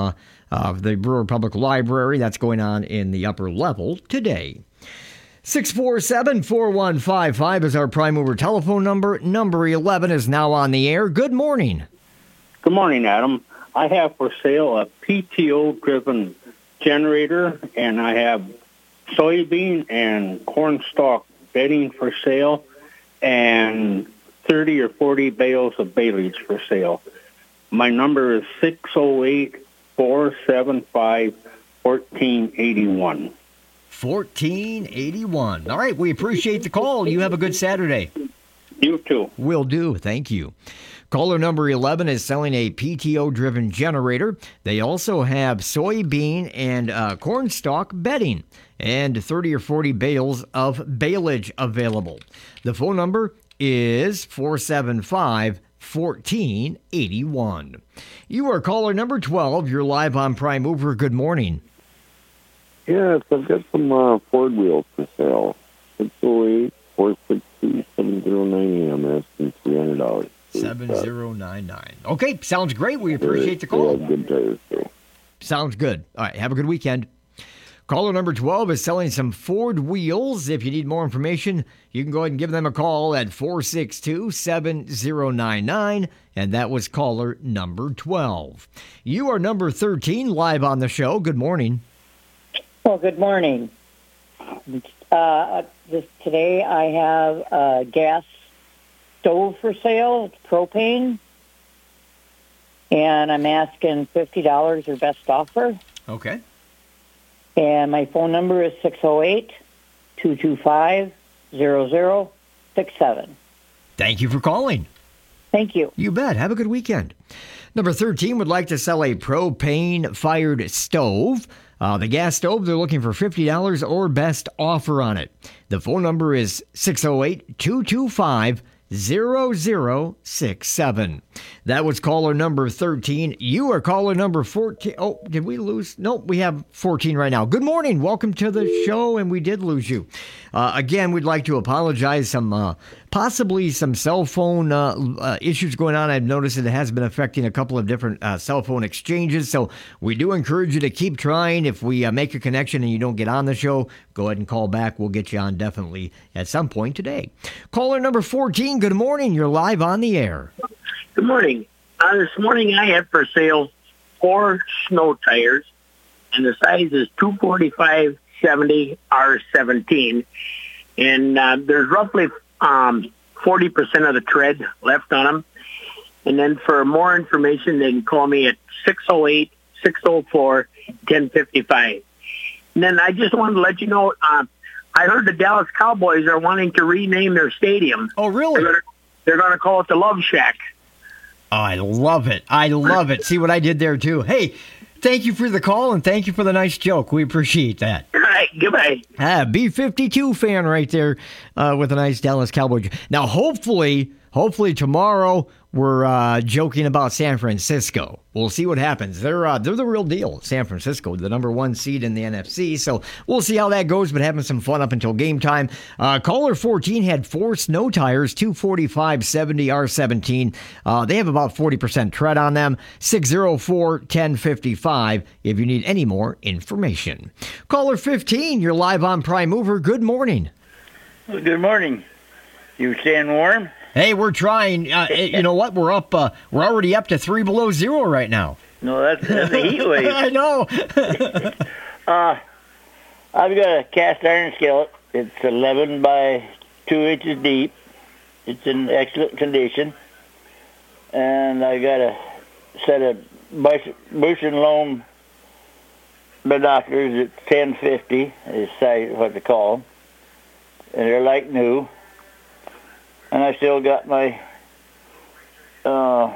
Speaker 5: of the Brewer Public Library. That's going on in the upper level today. six four seven, four one five five is our prime mover telephone number. Number eleven is now on the air. Good morning.
Speaker 6: Good morning, Adam. I have for sale a P T O-driven generator, and I have soybean and corn stalk bedding for sale, and thirty or forty bales of baleage for sale. My number is six oh eight, four seven five, one four eight one.
Speaker 5: fourteen eighty-one. All right, we appreciate the call. You have a good Saturday.
Speaker 6: You too.
Speaker 5: Will do. Thank you. Caller number eleven is selling a P T O-driven generator. They also have soybean and uh, corn stalk bedding and thirty or forty bales of baleage available. The phone number is four seven five, one four eight one. You are caller number twelve. You're live on Prime Mover. Good morning.
Speaker 24: Yes, I've got some uh, Ford wheels for sale. six oh eight, four six two, seven oh nine A. I'm asking three hundred dollars.
Speaker 5: seven oh nine nine. Okay, sounds great. We appreciate the call.
Speaker 24: Yeah, good tires, too.
Speaker 5: Sounds good. All right, have a good weekend. Caller number twelve is selling some Ford wheels. If you need more information, you can go ahead and give them a call at four six two, seven oh nine nine, and that was caller number twelve. You are number thirteen, live on the show. Good morning.
Speaker 7: Well, good morning. Uh, this, today I have a gas stove for sale. It's propane. And I'm asking fifty dollars or best offer.
Speaker 5: Okay.
Speaker 7: And my phone number is six oh eight, two two five, zero zero six seven.
Speaker 5: Thank you for calling.
Speaker 7: Thank you.
Speaker 5: You bet. Have a good weekend. Number thirteen would like to sell a propane-fired stove. Uh, the gas stove, they're looking for fifty dollars or best offer on it. The phone number is six oh eight, two two five, zero zero six seven. That was caller number thirteen. You are caller number fourteen. Oh, did we lose? Nope, we have fourteen right now. Good morning. Welcome to the show, and we did lose you. Uh, again, we'd like to apologize. Some uh, possibly some cell phone uh, uh, issues going on. I've noticed it has been affecting a couple of different uh, cell phone exchanges, so we do encourage you to keep trying. If we uh, make a connection and you don't get on the show, go ahead and call back. We'll get you on definitely at some point today. Caller number fourteen, good morning. You're live on the air.
Speaker 8: Good morning. Uh, this morning I have for sale four snow tires, and the size is two forty-five seventy R seventeen, and uh, there's roughly um, forty percent of the tread left on them. And then for more information, they can call me at six oh eight, six oh four, one oh five five. And then I just wanted to let you know, uh, I heard the Dallas Cowboys are wanting to rename their stadium.
Speaker 5: Oh, really?
Speaker 8: They're going to call it the Love Shack.
Speaker 5: Oh, I love it. I love it. See what I did there, too. Hey, thank you for the call, and thank you for the nice joke. We appreciate that.
Speaker 8: All right, goodbye.
Speaker 5: Ah, B fifty-two fan right there uh, with a nice Dallas Cowboy. Now, hopefully, hopefully tomorrow we're uh, joking about San Francisco. We'll see what happens. They're uh, they're the real deal, San Francisco, the number one seed in the N F C. So we'll see how that goes, but having some fun up until game time. Uh, caller fourteen had four snow tires, two forty-five seventy R seventeen. Uh, they have about forty percent tread on them. six oh four, one oh five five if you need any more information. Caller fifteen, you're live on Prime Mover. Good morning.
Speaker 9: Well, good morning. You staying warm?
Speaker 5: Hey, we're trying. Uh, you know what? We're up. Uh, we're already up to three below zero right now.
Speaker 9: No, that's, that's a heat wave.
Speaker 5: I know.
Speaker 9: uh, I've got a cast iron skillet. It's eleven by two inches deep. It's in excellent condition. And I got a set of Bush and Loam binoculars at ten fifty, is what they call them. And they're like new. And I still got my uh,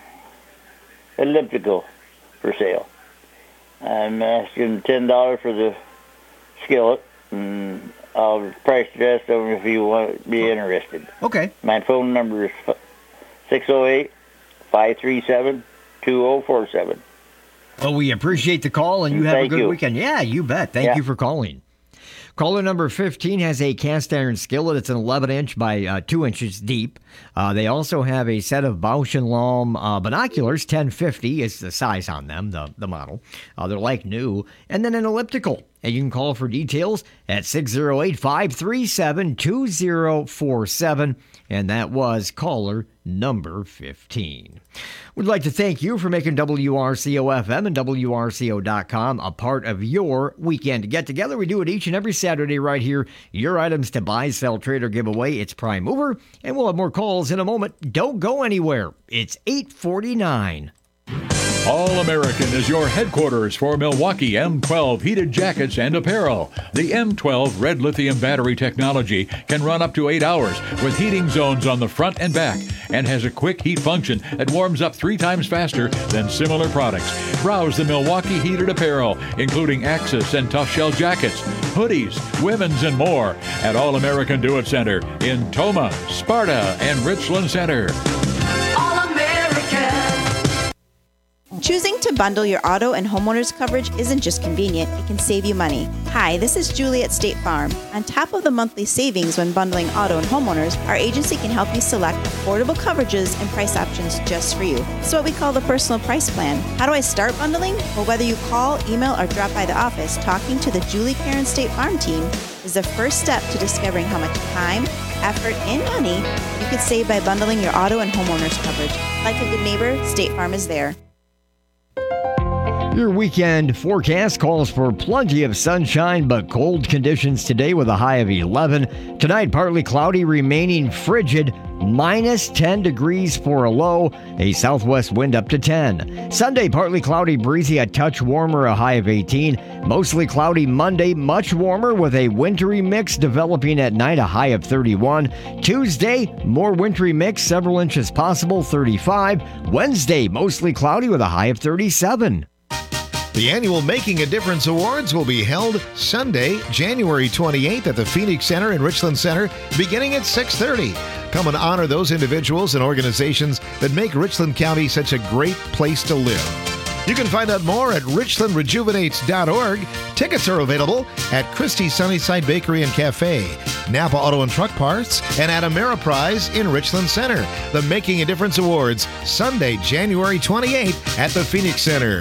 Speaker 9: elliptical for sale. I'm asking ten dollars for the skillet, and I'll price the rest over if you want to be interested.
Speaker 5: Okay.
Speaker 9: My phone number is six oh eight, five three seven, two oh four seven.
Speaker 5: Well, we appreciate the call, and you have
Speaker 9: Thank
Speaker 5: a good
Speaker 9: you.
Speaker 5: weekend. Yeah, you bet. Thank
Speaker 9: Yeah.
Speaker 5: you for calling. Caller number fifteen has a cast iron skillet. It's an eleven inch by uh, two inches deep. Uh, they also have a set of Bausch and Lomb uh, binoculars. ten fifty is the size on them, the, the model. Uh, they're like new. And then an elliptical. And you can call for details at six oh eight, five three seven, two oh four seven. And that was caller number fifteen. We'd like to thank you for making W R C O F M and W R C O dot com a part of your weekend get-together. We do it each and every Saturday right here. Your items to buy, sell, trade, or give away. It's Prime Mover, and we'll have more calls in a moment. Don't go anywhere. It's eight forty-nine.
Speaker 10: All American is your headquarters for Milwaukee M twelve heated jackets and apparel. The M twelve red lithium battery technology can run up to eight hours with heating zones on the front and back and has a quick heat function that warms up three times faster than similar products. Browse the Milwaukee heated apparel, including Axis and Tough Shell jackets, hoodies, women's, and more at All American Do It Center in Toma, Sparta, and Richland Center.
Speaker 11: Choosing to bundle your auto and homeowners coverage isn't just convenient, it can save you money. Hi, this is Julie at State Farm. On top of the monthly savings when bundling auto and homeowners, our agency can help you select affordable coverages and price options just for you. It's what we call the personal price plan. How do I start bundling? Well, whether you call, email, or drop by the office, talking to the Julie Karen State Farm team is the first step to discovering how much time, effort, and money you could save by bundling your auto and homeowners coverage. Like a good neighbor, State Farm is there.
Speaker 5: Your weekend forecast calls for plenty of sunshine, but cold conditions today with a high of eleven. Tonight, partly cloudy, remaining frigid, minus ten degrees for a low, a southwest wind up to ten. Sunday, partly cloudy, breezy, a touch warmer, a high of eighteen. Mostly cloudy Monday, much warmer with a wintry mix developing at night, a high of thirty-one. Tuesday, more wintry mix, several inches possible, thirty-five. Wednesday, mostly cloudy with a high of thirty-seven.
Speaker 4: The annual Making a Difference Awards will be held Sunday, January twenty-eighth at the Phoenix Center in Richland Center, beginning at six thirty. Come and honor those individuals and organizations that make Richland County such a great place to live. You can find out more at richland rejuvenates dot org. Tickets are available at Christie's Sunnyside Bakery and Cafe, Napa Auto and Truck Parts, and at Ameriprise in Richland Center. The Making a Difference Awards, Sunday, January twenty-eighth at the Phoenix Center.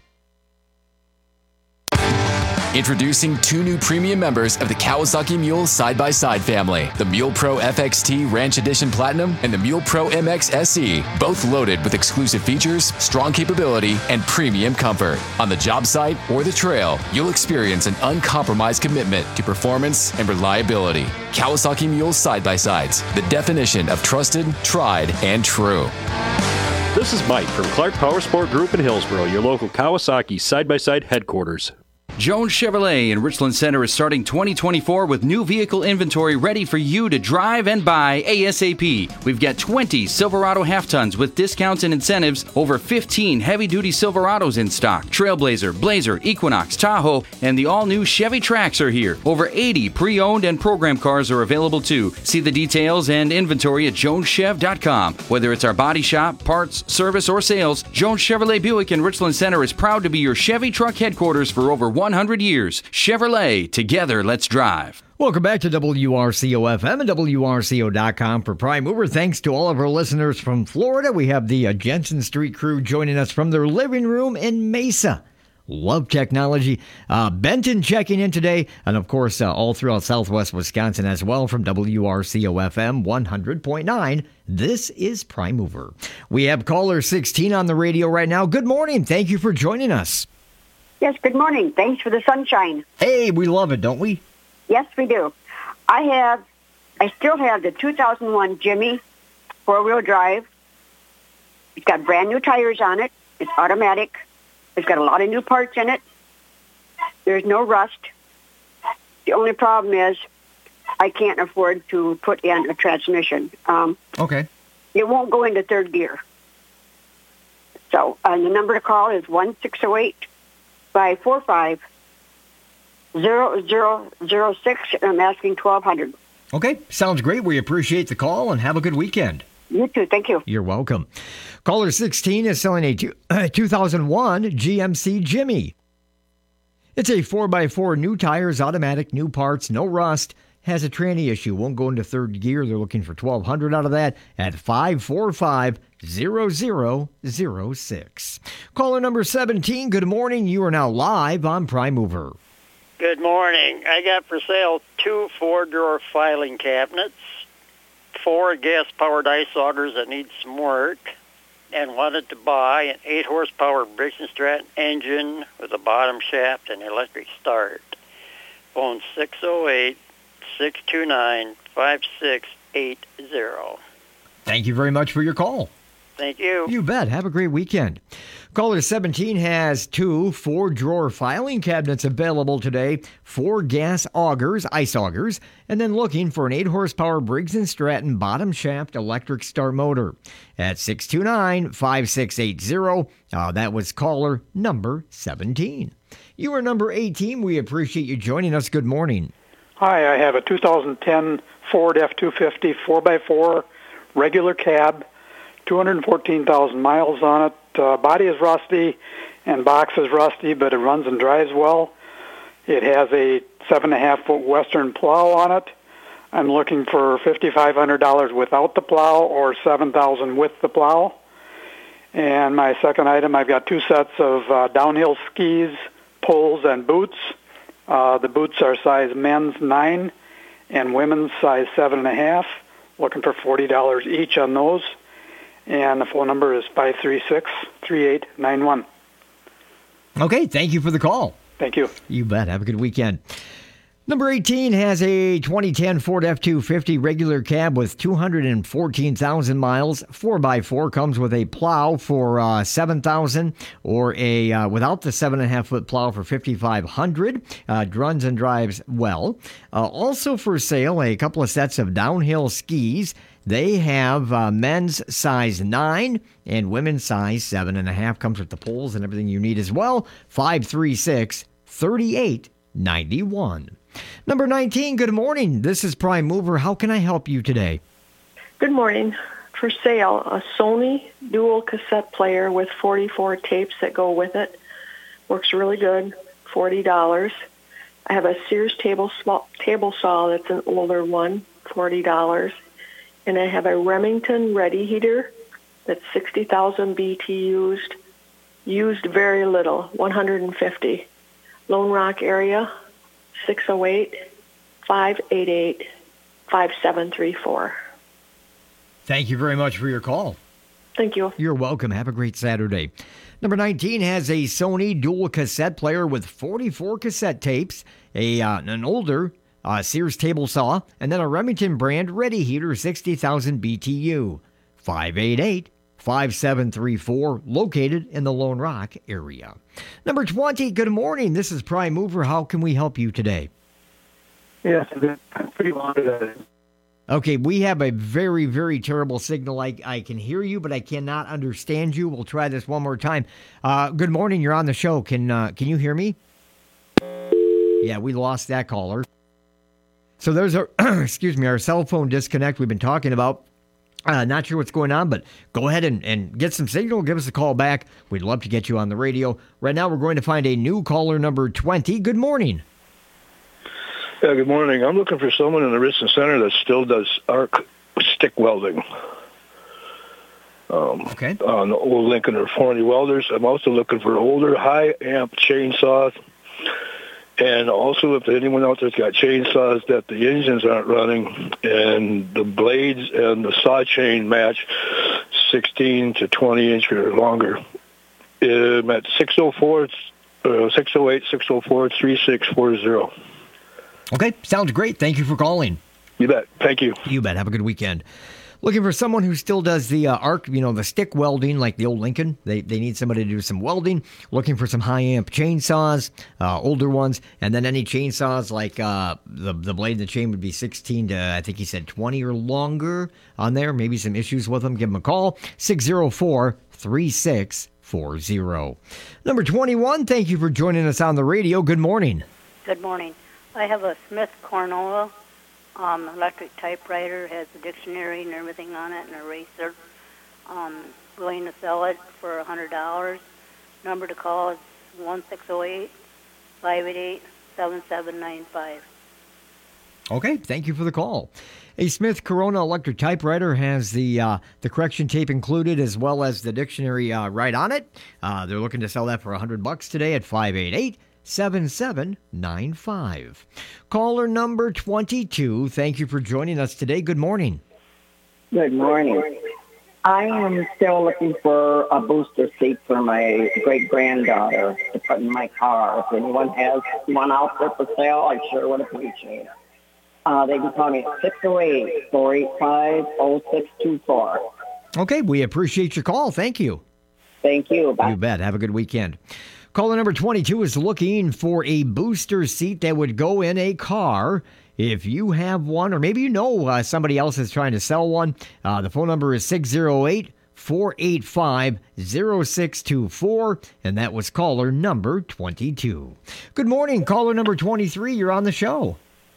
Speaker 12: Introducing two new premium members of the Kawasaki Mule side-by-side family, the Mule Pro F X T Ranch Edition Platinum and the Mule Pro M X S E, both loaded with exclusive features, strong capability, and premium comfort. On the job site or the trail, you'll experience an uncompromised commitment to performance and reliability. Kawasaki Mule side-by-sides, the definition of trusted, tried, and true.
Speaker 13: This is Mike from Clark Power Sport Group in Hillsboro, your local Kawasaki side-by-side headquarters.
Speaker 25: Jones Chevrolet in Richland Center is starting twenty twenty-four with new vehicle inventory ready for you to drive and buy ASAP. We've got twenty Silverado half-tons with discounts and incentives, over fifteen heavy-duty Silverados in stock. Trailblazer, Blazer, Equinox, Tahoe, and the all-new Chevy Trax are here. Over eighty pre-owned and program cars are available too. See the details and inventory at jones chev dot com. Whether it's our body shop, parts, service, or sales, Jones Chevrolet Buick in Richland Center is proud to be your Chevy truck headquarters for over one hundred years. Chevrolet, together let's drive.
Speaker 5: Welcome back to W R C O F M and W R C O dot com for Prime Mover. Thanks to all of our listeners from Florida. We have the uh, Jensen Street crew joining us from their living room in Mesa. Love technology. Uh, Benton checking in today, and of course, uh, all throughout Southwest Wisconsin as well from W R C O F M one hundred point nine. This is Prime Mover. We have caller sixteen on the radio right now. Good morning. Thank you for joining us.
Speaker 26: Yes, good morning. Thanks for the sunshine.
Speaker 5: Hey, we love it, don't we?
Speaker 26: Yes, we do. I have, I still have the two thousand one Jimmy four-wheel drive. It's got brand new tires on it. It's automatic. It's got a lot of new parts in it. There's no rust. The only problem is I can't afford to put in a transmission. Um,
Speaker 5: okay.
Speaker 26: It won't go into third gear. So uh, the number to call is one six zero eight, five four five, zero zero zero six, and I'm asking twelve hundred.
Speaker 5: Okay, sounds great. We appreciate the call, and have a good weekend.
Speaker 26: You too. Thank you.
Speaker 5: You're welcome. Caller sixteen is selling a two, uh, two thousand one G M C Jimmy. It's a four by four, new tires, automatic, new parts, no rust. Has a tranny issue, won't go into third gear. They're looking for twelve hundred dollars out of that at five four five, zero zero zero six. Caller number seventeen, good morning. You are now live on Prime Mover.
Speaker 3: Good morning. I got for sale two four-drawer filing cabinets, four gas-powered ice augers that need some work, and wanted to buy an eight horsepower Briggs and Stratton engine with a bottom shaft and electric start. Phone six oh eight, six two nine, five six eight zero.
Speaker 5: Thank you very much for your call.
Speaker 3: Thank you.
Speaker 5: You bet. Have a great weekend. Caller seventeen has two four-drawer filing cabinets available today, four gas augers, ice augers, and then looking for an eight horsepower Briggs and Stratton bottom shaft electric start motor at six two nine, five six eight zero. Uh, that was caller number seventeen. You are number eighteen. We appreciate you joining us. Good morning.
Speaker 14: Hi, I have a two thousand ten Ford F two fifty four by four regular cab, two hundred fourteen thousand miles on it. Uh, body is rusty and box is rusty, but it runs and drives well. It has a seven and a half foot Western plow on it. I'm looking for fifty-five hundred dollars without the plow or seven thousand dollars with the plow. And my second item, I've got two sets of uh, downhill skis, poles, and boots. Uh, the boots are size men's nine and women's size seven and a half. Looking for forty dollars each on those. And the phone number is five three six, three eight nine one.
Speaker 5: Okay, thank you for the call.
Speaker 14: Thank you.
Speaker 5: You bet. Have a good weekend. Number eighteen has a twenty ten Ford F two fifty regular cab with two hundred fourteen thousand miles. four by four comes with a plow for uh, seven thousand dollars or a uh, without the seven point five foot plow for fifty-five hundred dollars. Uh, runs and drives well. Uh, also for sale, a couple of sets of downhill skis. They have uh, men's size nine and women's size seven and a half. Comes with the poles and everything you need as well. five three six, three eight nine one. Number nineteen, good morning. This is Prime Mover. How can I help you today?
Speaker 15: Good morning. For sale, a Sony dual cassette player with forty-four tapes that go with it. Works really good, forty dollars. I have a Sears table, small, table saw that's an older one, forty dollars. And I have a Remington Ready Heater that's sixty thousand B T used, used very little, one hundred fifty. Lone Rock area, six oh eight, five eight eight, five seven three four.
Speaker 5: Thank you very much for your call.
Speaker 15: Thank you.
Speaker 5: You're welcome. Have a great Saturday. Number nineteen has a Sony dual cassette player with forty-four cassette tapes, a uh, an older uh, Sears table saw, and then a Remington brand Ready Heater, sixty thousand B T U. five eight eight, five seven three four, located in the Lone Rock area. Number twenty, good morning. This is Prime Mover. How can we help you today?
Speaker 16: Yes, I'm pretty long today.
Speaker 5: Okay, we have a very, very terrible signal. I, I can hear you, but I cannot understand you. We'll try this one more time. Uh, good morning. You're on the show. Can uh, can you hear me? Yeah, we lost that caller. So there's our, excuse me, our cell phone disconnect we've been talking about. Uh, not sure what's going on, but go ahead and, and get some signal. Give us a call back. We'd love to get you on the radio. Right now, we're going to find a new caller, number twenty. Good morning.
Speaker 17: Yeah, good morning. I'm looking for someone in the Richland Center that still does arc stick welding. Um,
Speaker 5: okay.
Speaker 17: On the old Lincoln or forty welders. I'm also looking for older high amp chainsaws. And also, if anyone out there's got chainsaws that the engines aren't running and the blades and the saw chain match sixteen to twenty inch or longer, I'm at six oh four, six oh eight, six oh four, three six four zero.
Speaker 5: Okay, sounds great. Thank you for calling.
Speaker 17: You bet. Thank you.
Speaker 5: You bet. Have a good weekend. Looking for someone who still does the uh, arc, you know, the stick welding like the old Lincoln. They they need somebody to do some welding. Looking for some high amp chainsaws, uh, older ones, and then any chainsaws like uh, the the blade and the chain would be sixteen to I think he said twenty or longer on there. Maybe some issues with them. Give them a call six oh four, three six four zero. Number twenty-one. Thank you for joining us on the radio. Good morning.
Speaker 18: Good morning. I have a Smith Cornell um, electric typewriter, has a dictionary and everything on it, and an eraser. Um, willing to sell it for one hundred dollars. Number to call is one six oh eight, five eight eight, seven seven nine five.
Speaker 5: Okay, thank you for the call. A Smith Corona electric typewriter has the uh, the correction tape included as well as the dictionary uh, right on it. Uh, they're looking to sell that for one hundred bucks today at five eight eight, seven seven nine five. Caller number twenty-two, thank you for joining us today. Good morning.
Speaker 1: Good morning. I am still looking for a booster seat for my great-granddaughter to put in my car. If anyone has one out there for sale, I sure would appreciate it. Uh, they can call me at six oh eight, four eight five, oh six two four.
Speaker 5: Okay, we appreciate your call. Thank you.
Speaker 1: Thank you. Bye.
Speaker 5: You bet. Have a good weekend. Caller number twenty-two is looking for a booster seat that would go in a car. If you have one, or maybe you know uh, somebody else is trying to sell one, uh, the phone number is six oh eight, four eight five, oh six two four, and that was caller number twenty-two. Good morning, caller number twenty-three. You're on the show.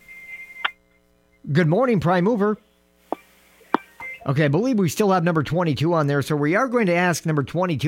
Speaker 5: Good morning, Prime Mover. Okay, I believe we still have number twenty-two on there, so we are going to ask number twenty-two